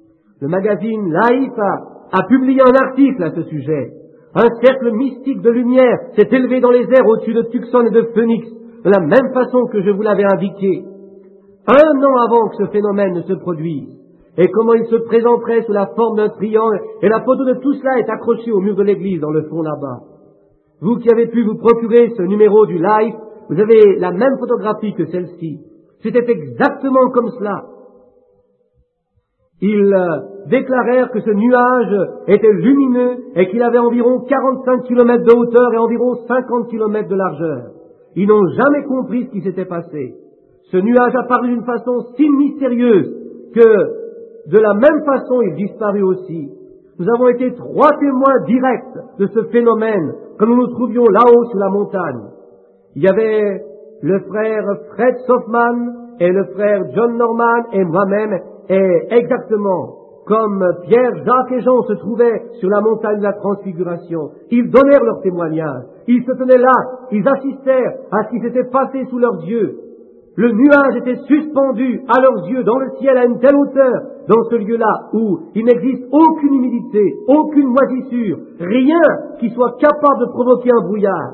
Le magazine Life a, a publié un article à ce sujet. Un cercle mystique de lumière s'est élevé dans les airs au-dessus de Tucson et de Phoenix, de la même façon que je vous l'avais indiqué. Un an avant que ce phénomène ne se produise, et comment il se présenterait sous la forme d'un triangle, et la photo de tout cela est accrochée au mur de l'église dans le fond là-bas. Vous qui avez pu vous procurer ce numéro du Life, vous avez la même photographie que celle-ci. C'était exactement comme cela. Ils euh, déclarèrent que ce nuage était lumineux et qu'il avait environ quarante-cinq kilomètres de hauteur et environ cinquante kilomètres de largeur. Ils n'ont jamais compris ce qui s'était passé. Ce nuage apparut d'une façon si mystérieuse que, de la même façon, il disparut aussi. Nous avons été trois témoins directs de ce phénomène quand nous nous trouvions là-haut sur la montagne. Il y avait le frère Fred Softman et le frère John Norman et moi-même, et exactement comme Pierre, Jacques et Jean se trouvaient sur la montagne de la Transfiguration, ils donnèrent leur témoignage. Ils se tenaient là, ils assistèrent à ce qui s'était passé sous leurs yeux. Le nuage était suspendu à leurs yeux dans le ciel à une telle hauteur, dans ce lieu-là où il n'existe aucune humidité, aucune moisissure, rien qui soit capable de provoquer un brouillard.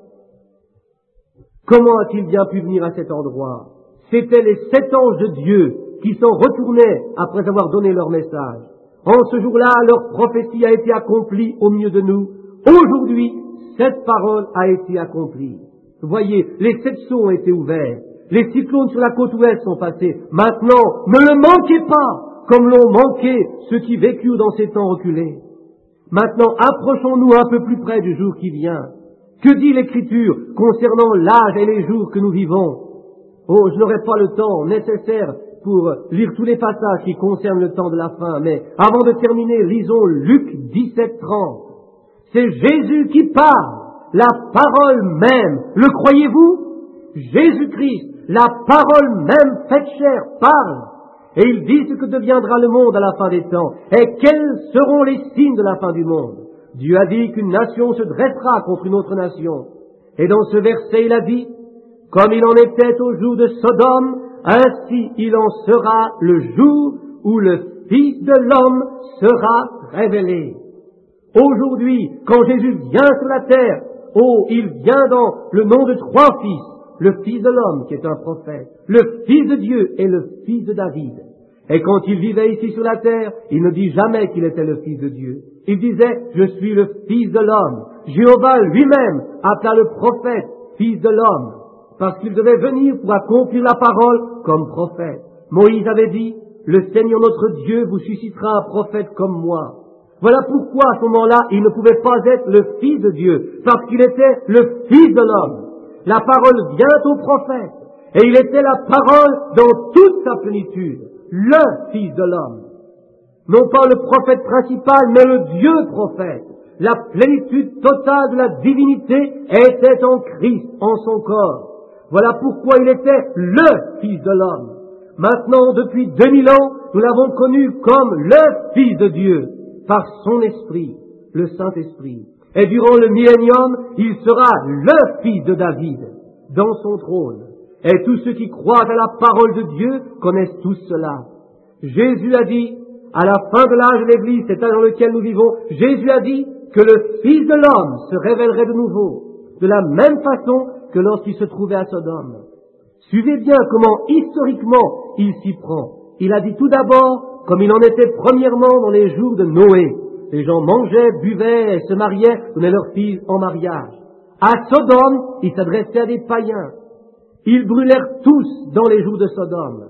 Comment a-t-il bien pu venir à cet endroit? C'étaient les sept anges de Dieu qui sont retournés après avoir donné leur message. En ce jour-là, leur prophétie a été accomplie au milieu de nous. Aujourd'hui, cette parole a été accomplie. Vous voyez, les sept sceaux ont été ouverts. Les cyclones sur la côte ouest sont passés. Maintenant, ne le manquez pas, comme l'ont manqué ceux qui vécurent dans ces temps reculés. Maintenant, approchons-nous un peu plus près du jour qui vient. Que dit l'Écriture concernant l'âge et les jours que nous vivons? Oh, je n'aurai pas le temps nécessaire pour lire tous les passages qui concernent le temps de la fin, mais avant de terminer, lisons Luc dix-sept trente. C'est Jésus qui parle, la parole même. Le croyez-vous? Jésus-Christ, la parole même faite chair, parle. Et il dit ce que deviendra le monde à la fin des temps. Et quels seront les signes de la fin du monde? Dieu a dit qu'une nation se dressera contre une autre nation. Et dans ce verset, il a dit, comme il en était au jour de Sodome, ainsi il en sera le jour où le Fils de l'homme sera révélé. Aujourd'hui, quand Jésus vient sur la terre, oh, il vient dans le nom de trois fils. Le Fils de l'homme, qui est un prophète, le Fils de Dieu et le Fils de David. Et quand il vivait ici sur la terre, il ne dit jamais qu'il était le Fils de Dieu. Il disait, je suis le Fils de l'homme. Jéhovah lui-même appela le prophète Fils de l'homme, parce qu'il devait venir pour accomplir la parole comme prophète. Moïse avait dit, le Seigneur notre Dieu vous suscitera un prophète comme moi. Voilà pourquoi à ce moment-là, il ne pouvait pas être le Fils de Dieu, parce qu'il était le Fils de l'homme. La parole vient au prophète, et il était la parole dans toute sa plénitude, le Fils de l'homme. Non pas le prophète principal, mais le Dieu prophète. La plénitude totale de la divinité était en Christ, en son corps. Voilà pourquoi il était le Fils de l'homme. Maintenant, depuis deux mille ans, nous l'avons connu comme le Fils de Dieu, par son Esprit, le Saint-Esprit. Et durant le millénium, il sera le Fils de David, dans son trône. Et tous ceux qui croient à la parole de Dieu connaissent tous cela. Jésus a dit, à la fin de l'âge de l'Église, cet âge dans lequel nous vivons, Jésus a dit que le Fils de l'homme se révélerait de nouveau, de la même façon que lorsqu'il se trouvait à Sodome. Suivez bien comment historiquement il s'y prend. Il a dit tout d'abord, comme il en était premièrement dans les jours de Noé. Les gens mangeaient, buvaient et se mariaient, donnaient leurs filles en mariage. À Sodome, il s'adressait à des païens. Ils brûlèrent tous dans les jours de Sodome.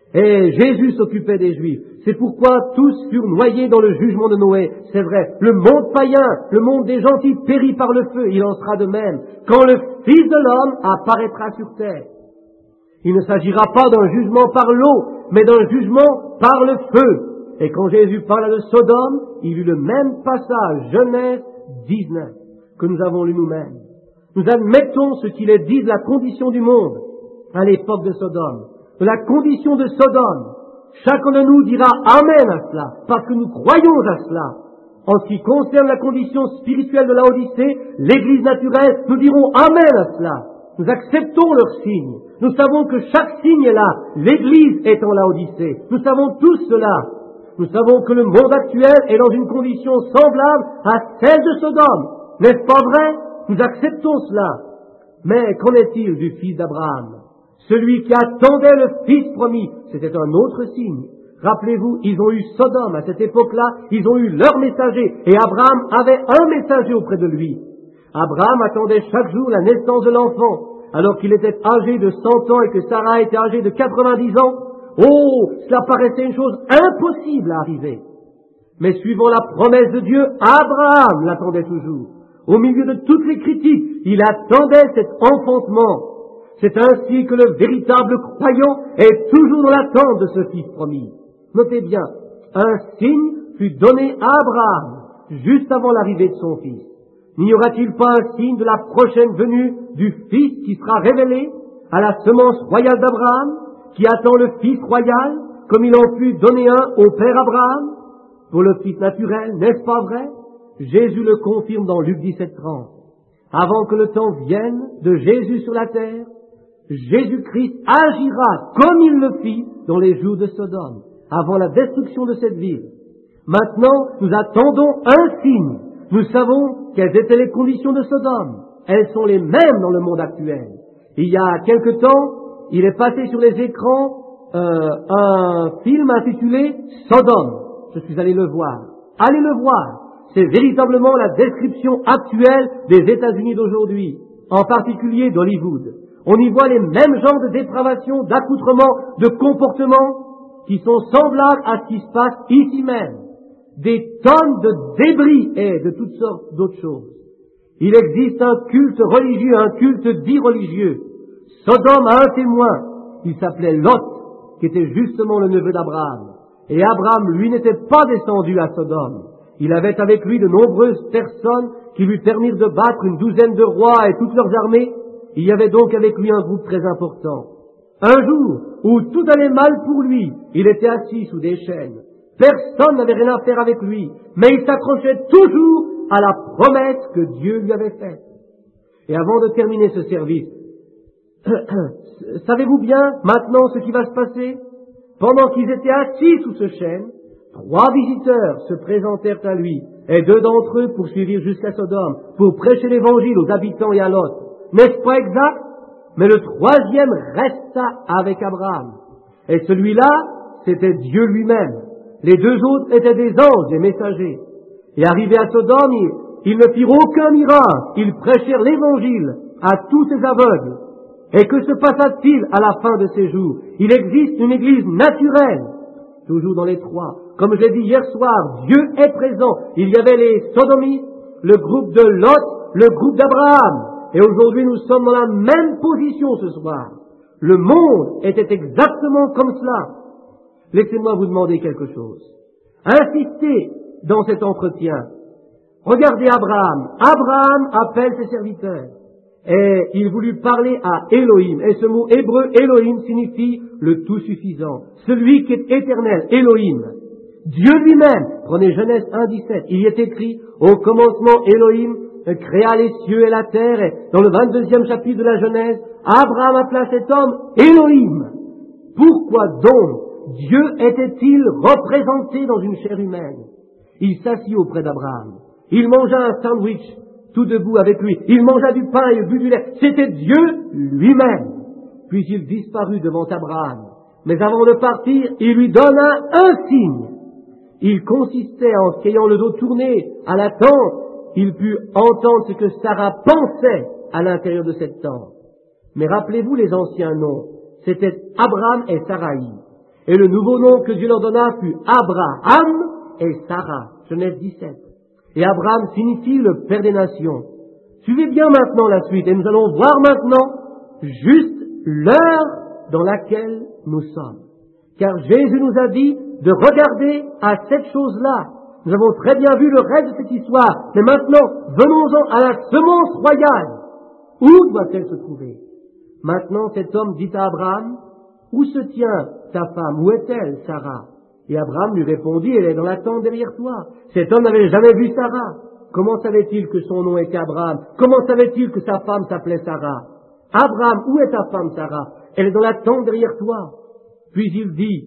Et Jésus s'occupait des Juifs. C'est pourquoi tous furent noyés dans le jugement de Noé. C'est vrai, le monde païen, le monde des gentils périt par le feu. Il en sera de même quand le Fils de l'homme apparaîtra sur terre. Il ne s'agira pas d'un jugement par l'eau, mais d'un jugement par le feu. Et quand Jésus parla de Sodome, il eut le même passage, Genèse dix-neuf, que nous avons lu nous-mêmes. Nous admettons ce qu'il est dit de la condition du monde à l'époque de Sodome, de la condition de Sodome. Chacun de nous dira Amen à cela, parce que nous croyons à cela. En ce qui concerne la condition spirituelle de Laodicée, l'Église naturelle, nous dirons Amen à cela. Nous acceptons leurs signes. Nous savons que chaque signe est là. L'Église est en Laodicée. Nous savons tous cela. Nous savons que le monde actuel est dans une condition semblable à celle de Sodome. N'est-ce pas vrai? Nous acceptons cela. Mais qu'en est-il du fils d'Abraham? Celui qui attendait le fils promis, c'était un autre signe. Rappelez-vous, ils ont eu Sodome à cette époque-là, ils ont eu leur messager, et Abraham avait un messager auprès de lui. Abraham attendait chaque jour la naissance de l'enfant, alors qu'il était âgé de cent ans et que Sarah était âgée de quatre-vingt-dix ans. Oh, cela paraissait une chose impossible à arriver. Mais suivant la promesse de Dieu, Abraham l'attendait toujours. Au milieu de toutes les critiques, il attendait cet enfantement. C'est ainsi que le véritable croyant est toujours dans l'attente de ce fils promis. Notez bien, un signe fut donné à Abraham juste avant l'arrivée de son fils. N'y aura-t-il pas un signe de la prochaine venue du Fils qui sera révélé à la semence royale d'Abraham, qui attend le Fils royal, comme il en fut donné un au Père Abraham, pour le Fils naturel, n'est-ce pas vrai? Jésus le confirme dans Luc dix-sept trente. Avant que le temps vienne de Jésus sur la terre, Jésus-Christ agira comme il le fit dans les jours de Sodome, avant la destruction de cette ville. Maintenant, nous attendons un signe. Nous savons quelles étaient les conditions de Sodome. Elles sont les mêmes dans le monde actuel. Il y a quelque temps, il est passé sur les écrans euh, un film intitulé Sodome. Je suis allé le voir. Allez le voir. C'est véritablement la description actuelle des États-Unis d'aujourd'hui, en particulier d'Hollywood. On y voit les mêmes genres de dépravation, d'accoutrement, de comportement qui sont semblables à ce qui se passe ici même. Des tonnes de débris et de toutes sortes d'autres choses. Il existe un culte religieux, un culte dit religieux. Sodome a un témoin. Il s'appelait Lot, qui était justement le neveu d'Abraham. Et Abraham, lui, n'était pas descendu à Sodome. Il avait avec lui de nombreuses personnes qui lui permirent de battre une douzaine de rois et toutes leurs armées. Il y avait donc avec lui un groupe très important. Un jour où tout allait mal pour lui, il était assis sous des chaînes. Personne n'avait rien à faire avec lui, mais il s'accrochait toujours à la promesse que Dieu lui avait faite. Et avant de terminer ce service, savez-vous bien maintenant ce qui va se passer? Pendant qu'ils étaient assis sous ce chêne, trois visiteurs se présentèrent à lui, et deux d'entre eux poursuivirent jusqu'à Sodome pour prêcher l'évangile aux habitants et à Lot. N'est-ce pas exact? Mais le troisième resta avec Abraham. Et celui-là, c'était Dieu lui-même. Les deux autres étaient des anges, des messagers. Et arrivés à Sodome, ils, ils ne firent aucun miracle. Ils prêchèrent l'évangile à tous ces aveugles. Et que se passa-t-il à la fin de ces jours? Il existe une église naturelle, toujours dans les trois. Comme je l'ai dit hier soir, Dieu est présent. Il y avait les sodomites, le groupe de Lot, le groupe d'Abraham. Et aujourd'hui, nous sommes dans la même position ce soir. Le monde était exactement comme cela. Laissez-moi vous demander quelque chose. Insistez dans cet entretien. Regardez Abraham. Abraham appelle ses serviteurs. Et il voulut parler à Elohim. Et ce mot hébreu, Elohim, signifie le tout-suffisant. Celui qui est éternel, Elohim. Dieu lui-même. Prenez Genèse un, dix-sept. Il y est écrit, au commencement, Elohim créa les cieux et la terre. Et dans le vingt-deuxième chapitre de la Genèse, Abraham appela cet homme Elohim. Pourquoi donc Dieu était-il représenté dans une chair humaine? Il s'assit auprès d'Abraham. Il mangea un sandwich tout debout avec lui. Il mangea du pain et bu du lait. C'était Dieu lui-même. Puis il disparut devant Abraham. Mais avant de partir, il lui donna un signe. Il consistait en qu'ayant le dos tourné à la tente, il put entendre ce que Sarah pensait à l'intérieur de cette tente. Mais rappelez-vous les anciens noms. C'était Abraham et Saraï. Et le nouveau nom que Dieu leur donna fut Abraham et Sarah. Genèse dix-sept. Et Abraham signifie le Père des nations. Suivez bien maintenant la suite et nous allons voir maintenant juste l'heure dans laquelle nous sommes. Car Jésus nous a dit de regarder à cette chose-là. Nous avons très bien vu le reste de cette histoire. Mais maintenant, venons-en à la semence royale. Où doit-elle se trouver? Maintenant, cet homme dit à Abraham, où se tient ta femme? Où est-elle, Sarah? Et Abraham lui répondit, elle est dans la tente derrière toi. Cet homme n'avait jamais vu Sarah. Comment savait-il que son nom était Abraham? Comment savait-il que sa femme s'appelait Sarah? Abraham, où est ta femme, Sarah? Elle est dans la tente derrière toi. Puis il dit,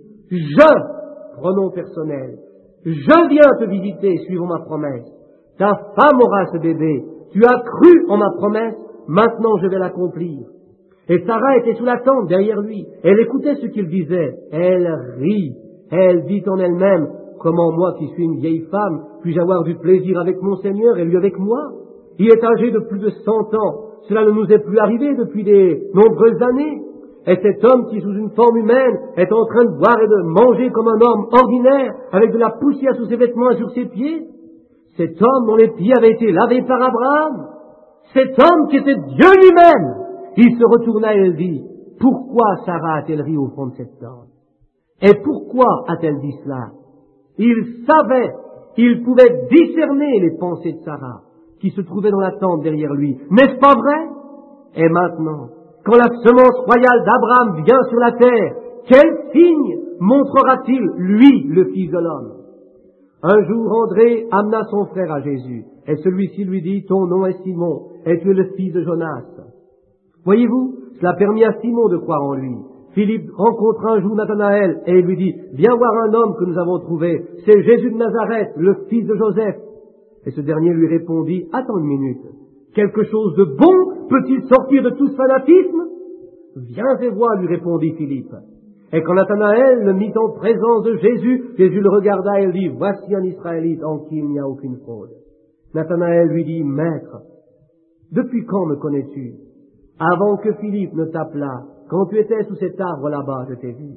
je, pronom personnel, je viens te visiter suivant ma promesse. Ta femme aura ce bébé. Tu as cru en ma promesse, maintenant je vais l'accomplir. Et Sarah était sous la tente derrière lui. Elle écoutait ce qu'il disait. Elle rit. Elle dit en elle-même, comment moi qui suis une vieille femme, puis-je avoir du plaisir avec mon Seigneur et lui avec moi? Il est âgé de plus de cent ans. Cela ne nous est plus arrivé depuis des nombreuses années. Et cet homme qui, sous une forme humaine, est en train de boire et de manger comme un homme ordinaire, avec de la poussière sous ses vêtements et sur ses pieds. Cet homme dont les pieds avaient été lavés par Abraham. Cet homme qui était Dieu lui-même. Il se retourna et elle dit, pourquoi Sarah a-t-elle ri au fond de cette tente? Et pourquoi a-t-elle dit cela? Il savait, il pouvait discerner les pensées de Sarah. qui se trouvait dans la tente derrière lui. N'est-ce pas vrai? Et maintenant, quand la semence royale d'Abraham vient sur la terre, quel signe montrera-t-il, lui, le Fils de l'homme? Un jour, André amena son frère à Jésus, et celui-ci lui dit, ton nom est Simon, et tu es le fils de Jonas. Voyez-vous, cela permit à Simon de croire en lui. Philippe rencontra un jour Nathanaël, et il lui dit, viens voir un homme que nous avons trouvé, c'est Jésus de Nazareth, le fils de Joseph. Et ce dernier lui répondit, attends une minute, quelque chose de bon peut-il sortir de tout ce fanatisme? Viens et vois, lui répondit Philippe. Et quand Nathanaël le mit en présence de Jésus, Jésus le regarda et dit, voici un Israélite en qui il n'y a aucune fraude. Nathanaël lui dit, Maître, depuis quand me connais-tu? Avant que Philippe ne t'appelât, quand tu étais sous cet arbre là-bas, je t'ai vu.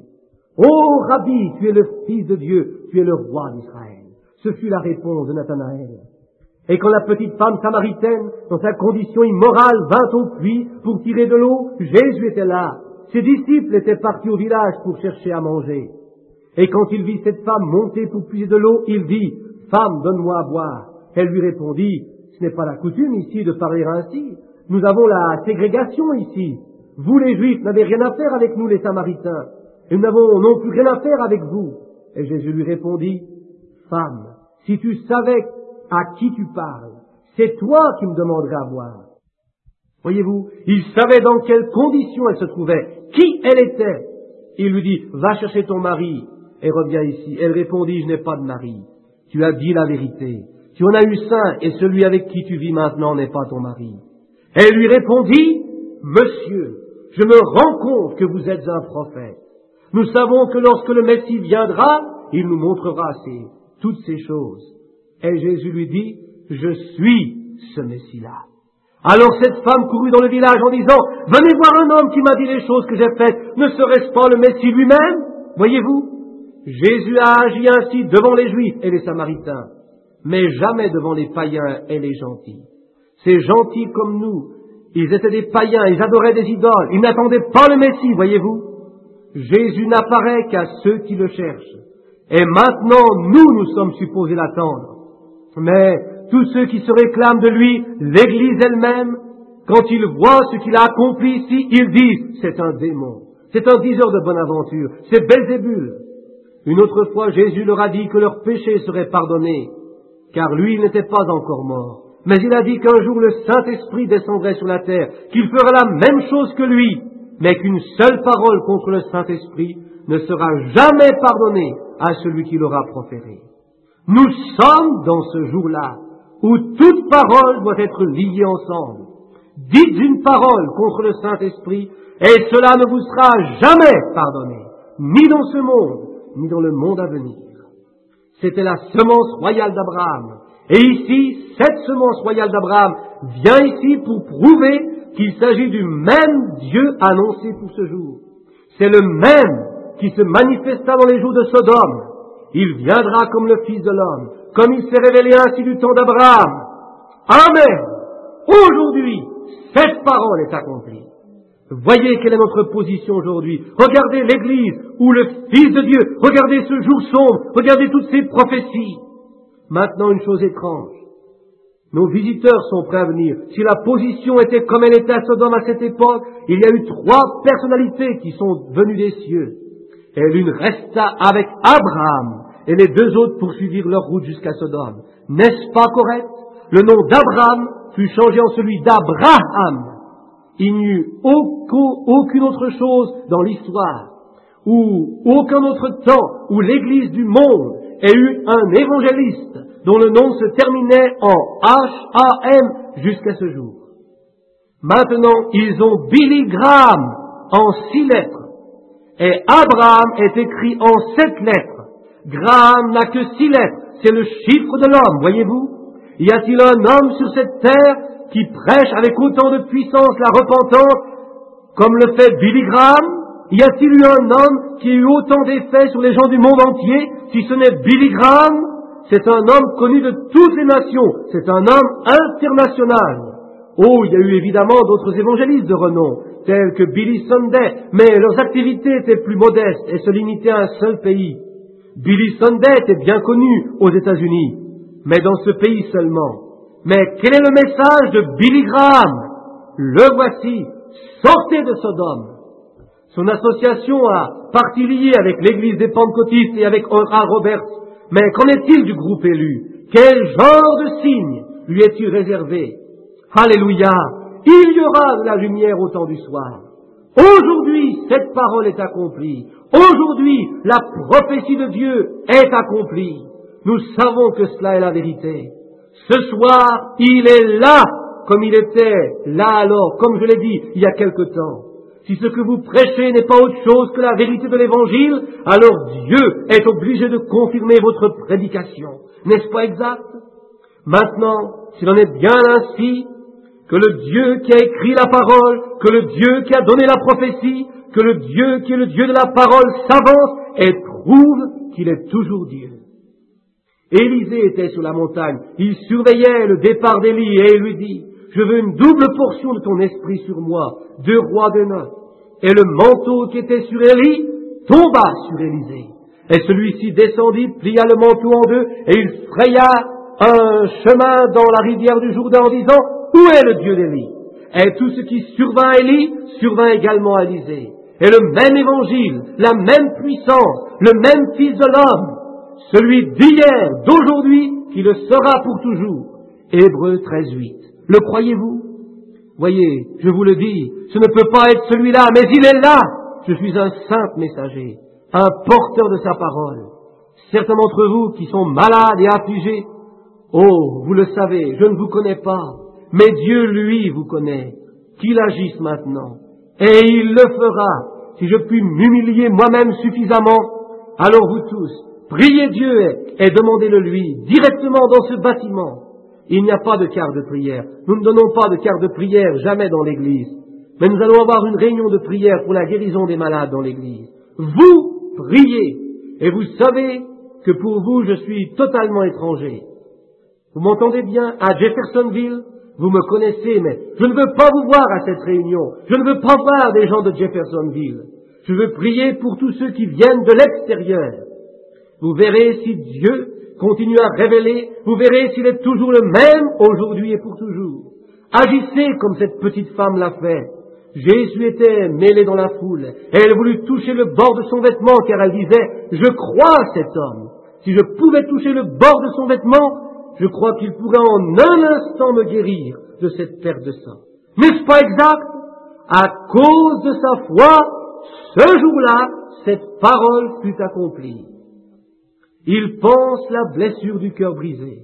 Ô Rabbi, tu es le Fils de Dieu, tu es le roi d'Israël. Ce fut la réponse de Nathanaël. Et quand la petite femme samaritaine, dans sa condition immorale, vint au puits pour tirer de l'eau, Jésus était là. Ses disciples étaient partis au village pour chercher à manger. Et quand il vit cette femme monter pour puiser de l'eau, il dit, « Femme, donne-moi à boire. » Elle lui répondit, « Ce n'est pas la coutume ici de parler ainsi. Nous avons la ségrégation ici. Vous, les Juifs, n'avez rien à faire avec nous, les Samaritains. Et nous n'avons non plus rien à faire avec vous. » Et Jésus lui répondit, « Femme, si tu savais à qui tu parles, c'est toi qui me demanderais à boire. » Voyez-vous, il savait dans quelles conditions elle se trouvait, qui elle était. Il lui dit, va chercher ton mari et reviens ici. Elle répondit, je n'ai pas de mari. Tu as dit la vérité. Tu en as eu cinq et celui avec qui tu vis maintenant n'est pas ton mari. Elle lui répondit, Monsieur, je me rends compte que vous êtes un prophète. Nous savons que lorsque le Messie viendra, il nous montrera ces, toutes ces choses. Et Jésus lui dit, je suis ce Messie-là. Alors cette femme courut dans le village en disant, venez voir un homme qui m'a dit les choses que j'ai faites. Ne serait-ce pas le Messie lui-même? Voyez-vous, Jésus a agi ainsi devant les Juifs et les Samaritains, mais jamais devant les païens et les gentils. Ces gentils comme nous, ils étaient des païens, ils adoraient des idoles, ils n'attendaient pas le Messie, voyez-vous. Jésus n'apparaît qu'à ceux qui le cherchent. Et maintenant, nous, nous sommes supposés l'attendre. Mais tous ceux qui se réclament de lui, l'Église elle-même, quand ils voient ce qu'il a accompli ici, ils disent, c'est un démon, c'est un diseur de bonne aventure, c'est Belzébul. Une autre fois, Jésus leur a dit que leurs péchés seraient pardonnés, car lui, il n'était pas encore mort. Mais il a dit qu'un jour le Saint-Esprit descendrait sur la terre, qu'il ferait la même chose que lui, mais qu'une seule parole contre le Saint-Esprit ne sera jamais pardonnée à celui qui l'aura proférée. Nous sommes dans ce jour-là où toute parole doit être liée ensemble. Dites une parole contre le Saint-Esprit et cela ne vous sera jamais pardonné, ni dans ce monde, ni dans le monde à venir. C'était la semence royale d'Abraham. Et ici, cette semence royale d'Abraham vient ici pour prouver qu'il s'agit du même Dieu annoncé pour ce jour. C'est le même qui se manifesta dans les jours de Sodome. Il viendra comme le Fils de l'homme, comme il s'est révélé ainsi du temps d'Abraham. Amen. Aujourd'hui, cette parole est accomplie. Voyez quelle est notre position aujourd'hui. Regardez l'Église ou le Fils de Dieu. Regardez ce jour sombre. Regardez toutes ces prophéties. Maintenant, une chose étrange. Nos visiteurs sont prêts à venir. Si la position était comme elle était à Sodome à cette époque, il y a eu trois personnalités qui sont venues des cieux. Et l'une resta avec Abraham, et les deux autres poursuivirent leur route jusqu'à Sodome. N'est-ce pas correct? Le nom d'Abraham fut changé en celui d'Abraham. Il n'y eut aucune autre chose dans l'histoire, ou aucun autre temps, où l'Église du monde ait eu un évangéliste dont le nom se terminait en H A M jusqu'à ce jour. Maintenant, ils ont Billy Graham en six lettres. Et Abraham est écrit en sept lettres. Graham n'a que six lettres. C'est le chiffre de l'homme, voyez-vous. Y a-t-il un homme sur cette terre qui prêche avec autant de puissance la repentance comme le fait Billy Graham? Y a-t-il eu un homme qui a eu autant d'effets sur les gens du monde entier, si ce n'est Billy Graham? C'est un homme connu de toutes les nations. C'est un homme international. Oh, il y a eu évidemment d'autres évangélistes de renom, tels que Billy Sunday, mais leurs activités étaient plus modestes et se limitaient à un seul pays. Billy Sunday était bien connu aux États-Unis, mais dans ce pays seulement. Mais quel est le message de Billy Graham? Le voici, sortez de Sodome. Son association a partie liée avec l'église des Pentecôtistes et avec Oral Roberts. Mais qu'en est-il du groupe élu? Quel genre de signe lui est-il réservé? Alléluia! Il y aura de la lumière au temps du soir. Aujourd'hui, cette parole est accomplie. Aujourd'hui, la prophétie de Dieu est accomplie. Nous savons que cela est la vérité. Ce soir, il est là, comme il était là alors, comme je l'ai dit il y a quelque temps. Si ce que vous prêchez n'est pas autre chose que la vérité de l'Évangile, alors Dieu est obligé de confirmer votre prédication. N'est-ce pas exact? Maintenant, s'il en est bien ainsi, que le Dieu qui a écrit la parole, que le Dieu qui a donné la prophétie, que le Dieu qui est le Dieu de la parole s'avance et prouve qu'il est toujours Dieu. Élisée était sur la montagne, il surveillait le départ d'Élie et il lui dit, « Je veux une double portion de ton esprit sur moi. » Deux Rois de neuf. Et le manteau qui était sur Élie tomba sur Élisée. Et celui-ci descendit, plia le manteau en deux, et il fraya un chemin dans la rivière du Jourdain en disant, « Où est le Dieu d'Élie ?» Et tout ce qui survint à Élie, survint également à Élisée. Et le même évangile, la même puissance, le même Fils de l'homme, celui d'hier, d'aujourd'hui, qui le sera pour toujours. Hébreux treize huit. Le croyez-vous? Voyez, je vous le dis, ce ne peut pas être celui-là, mais il est là. Je suis un simple messager, un porteur de sa parole. Certains d'entre vous qui sont malades et affligés, oh, vous le savez, je ne vous connais pas, mais Dieu, lui, vous connaît. Qu'il agisse maintenant. Et il le fera. Si je puis m'humilier moi-même suffisamment, alors vous tous, priez Dieu et, et demandez-le lui, directement dans ce bâtiment. Il n'y a pas de quart de prière. Nous ne donnons pas de quart de prière jamais dans l'église. Mais nous allons avoir une réunion de prière pour la guérison des malades dans l'église. Vous priez. Et vous savez que pour vous, je suis totalement étranger. Vous m'entendez bien? À Jeffersonville, vous me connaissez, mais je ne veux pas vous voir à cette réunion. Je ne veux pas voir des gens de Jeffersonville. Je veux prier pour tous ceux qui viennent de l'extérieur. Vous verrez si Dieu continue à révéler, vous verrez s'il est toujours le même aujourd'hui et pour toujours. Agissez comme cette petite femme l'a fait. Jésus était mêlé dans la foule, et elle voulut toucher le bord de son vêtement, car elle disait, « Je crois à cet homme. Si je pouvais toucher le bord de son vêtement, je crois qu'il pourrait en un instant me guérir de cette perte de sang. » N'est-ce pas exact? À cause de sa foi, ce jour-là, cette parole fut accomplie. Il pense la blessure du cœur brisé.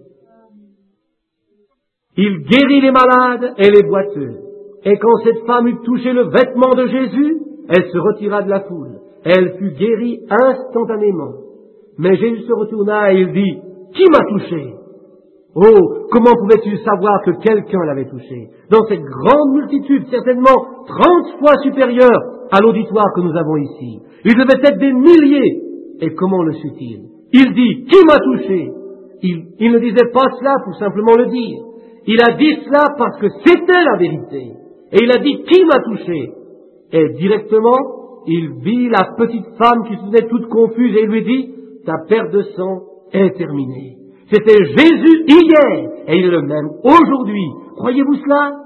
Il guérit les malades et les boiteux. Et quand cette femme eut touché le vêtement de Jésus, elle se retira de la foule. Elle fut guérie instantanément. Mais Jésus se retourna et il dit, « Qui m'a touché ?» Oh, comment pouvais-tu savoir que quelqu'un l'avait touché? Dans cette grande multitude, certainement trente fois supérieure à l'auditoire que nous avons ici. Il devait être des milliers. Et comment le sut-il? Il dit, qui m'a touché? il, il ne disait pas cela pour simplement le dire. Il a dit cela parce que c'était la vérité. Et il a dit, qui m'a touché? Et directement, il vit la petite femme qui se tenait toute confuse et il lui dit, ta perte de sang est terminée. C'était Jésus hier et il est le même aujourd'hui. Croyez-vous cela?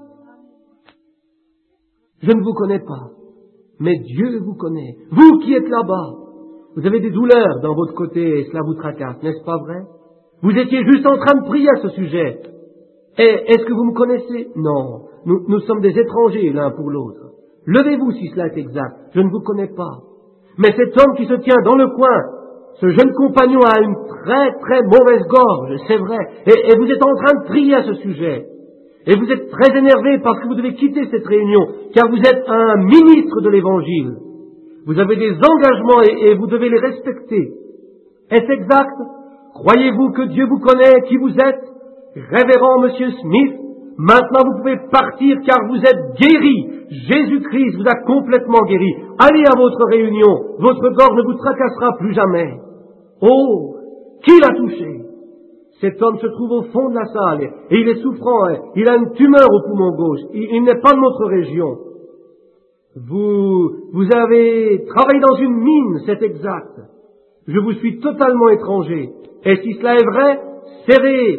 Je ne vous connais pas, mais Dieu vous connaît. Vous qui êtes là-bas, vous avez des douleurs dans votre côté et cela vous tracasse, n'est-ce pas vrai? Vous étiez juste en train de prier à ce sujet. Et est-ce que vous me connaissez? Non, nous, nous sommes des étrangers l'un pour l'autre. Levez-vous si cela est exact, je ne vous connais pas. Mais cet homme qui se tient dans le coin, ce jeune compagnon a une très très mauvaise gorge, c'est vrai, et, et vous êtes en train de prier à ce sujet. Et vous êtes très énervé parce que vous devez quitter cette réunion, car vous êtes un ministre de l'Évangile. Vous avez des engagements et, et vous devez les respecter. Est-ce exact? Croyez-vous que Dieu vous connaît, qui vous êtes? Révérend Monsieur Smith, maintenant vous pouvez partir car vous êtes guéri. Jésus-Christ vous a complètement guéri. Allez à votre réunion, votre gorge ne vous tracassera plus jamais. Oh, qui l'a touché? Cet homme se trouve au fond de la salle et il est souffrant, il a une tumeur au poumon gauche, il, il n'est pas de notre région. Vous, vous avez travaillé dans une mine, c'est exact. Je vous suis totalement étranger. Et si cela est vrai, serrez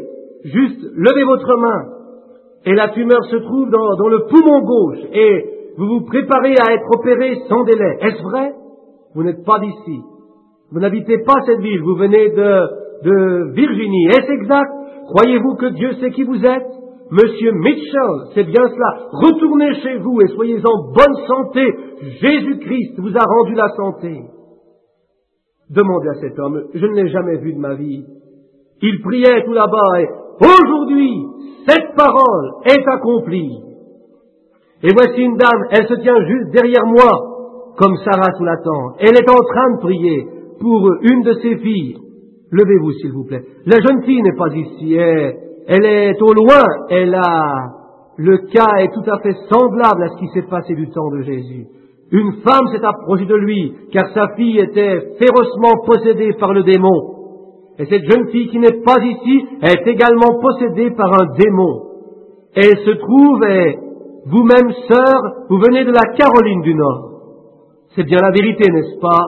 juste lever votre main et la tumeur se trouve dans, dans le poumon gauche et vous vous préparez à être opéré sans délai. Est-ce vrai? Vous n'êtes pas d'ici. Vous n'habitez pas cette ville. Vous venez de, de Virginie. Est-ce exact? Croyez-vous que Dieu sait qui vous êtes? Monsieur Mitchell, c'est bien cela. Retournez chez vous et soyez en bonne santé. Jésus-Christ vous a rendu la santé. Demandez à cet homme, je ne l'ai jamais vu de ma vie. Il priait tout là-bas et aujourd'hui, cette parole est accomplie. Et voici une dame, elle se tient juste derrière moi, comme Sarah sous la tente. Elle est en train de prier pour une de ses filles. Levez-vous, s'il vous plaît. La jeune fille n'est pas ici. Elle, elle est au loin. Elle a... Le cas est tout à fait semblable à ce qui s'est passé du temps de Jésus. Une femme s'est approchée de lui, car sa fille était férocement possédée par le démon. Et cette jeune fille qui n'est pas ici est également possédée par un démon. Elle se trouve, et vous-même, sœur, vous venez de la Caroline du Nord. C'est bien la vérité, n'est-ce pas?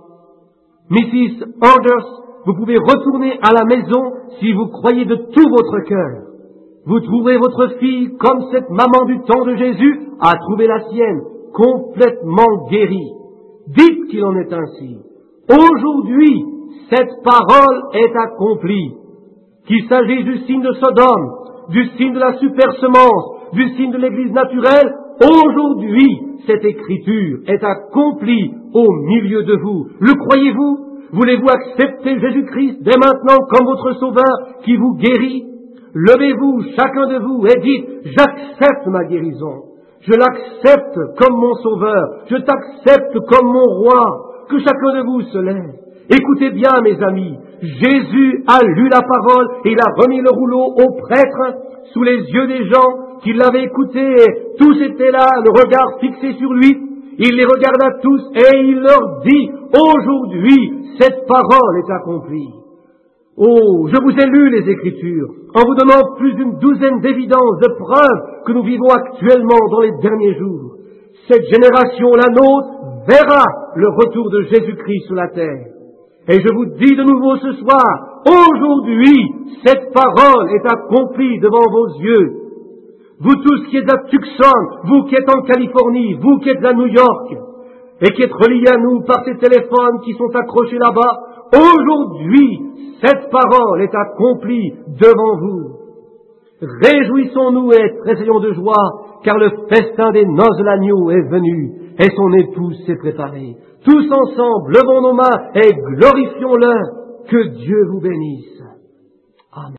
missus Orders, vous pouvez retourner à la maison si vous croyez de tout votre cœur. Vous trouverez votre fille, comme cette maman du temps de Jésus a trouvé la sienne, complètement guérie. Dites qu'il en est ainsi. Aujourd'hui, cette parole est accomplie. Qu'il s'agisse du signe de Sodome, du signe de la supersemence, du signe de l'Église naturelle, aujourd'hui, cette écriture est accomplie au milieu de vous. Le croyez-vous? Voulez-vous accepter Jésus-Christ dès maintenant comme votre sauveur qui vous guérit? Levez-vous, chacun de vous, et dites, j'accepte ma guérison. Je l'accepte comme mon sauveur. Je t'accepte comme mon roi. Que chacun de vous se lève. Écoutez bien, mes amis. Jésus a lu la parole et il a remis le rouleau aux prêtres sous les yeux des gens qui l'avaient écouté et tous étaient là, le regard fixé sur lui. Il les regarda tous et il leur dit, aujourd'hui, cette parole est accomplie. Oh, je vous ai lu les Écritures, en vous donnant plus d'une douzaine d'évidences, de preuves que nous vivons actuellement dans les derniers jours. Cette génération, la nôtre, verra le retour de Jésus-Christ sur la terre. Et je vous dis de nouveau ce soir, aujourd'hui, cette parole est accomplie devant vos yeux. Vous tous qui êtes à Tucson, vous qui êtes en Californie, vous qui êtes à New York, et qui êtes reliés à nous par ces téléphones qui sont accrochés là-bas, aujourd'hui, cette parole est accomplie devant vous. Réjouissons-nous et tressaillons de joie, car le festin des noces de l'agneau est venu, et son épouse s'est préparée. Tous ensemble, levons nos mains et glorifions-le. Que Dieu vous bénisse. Amen.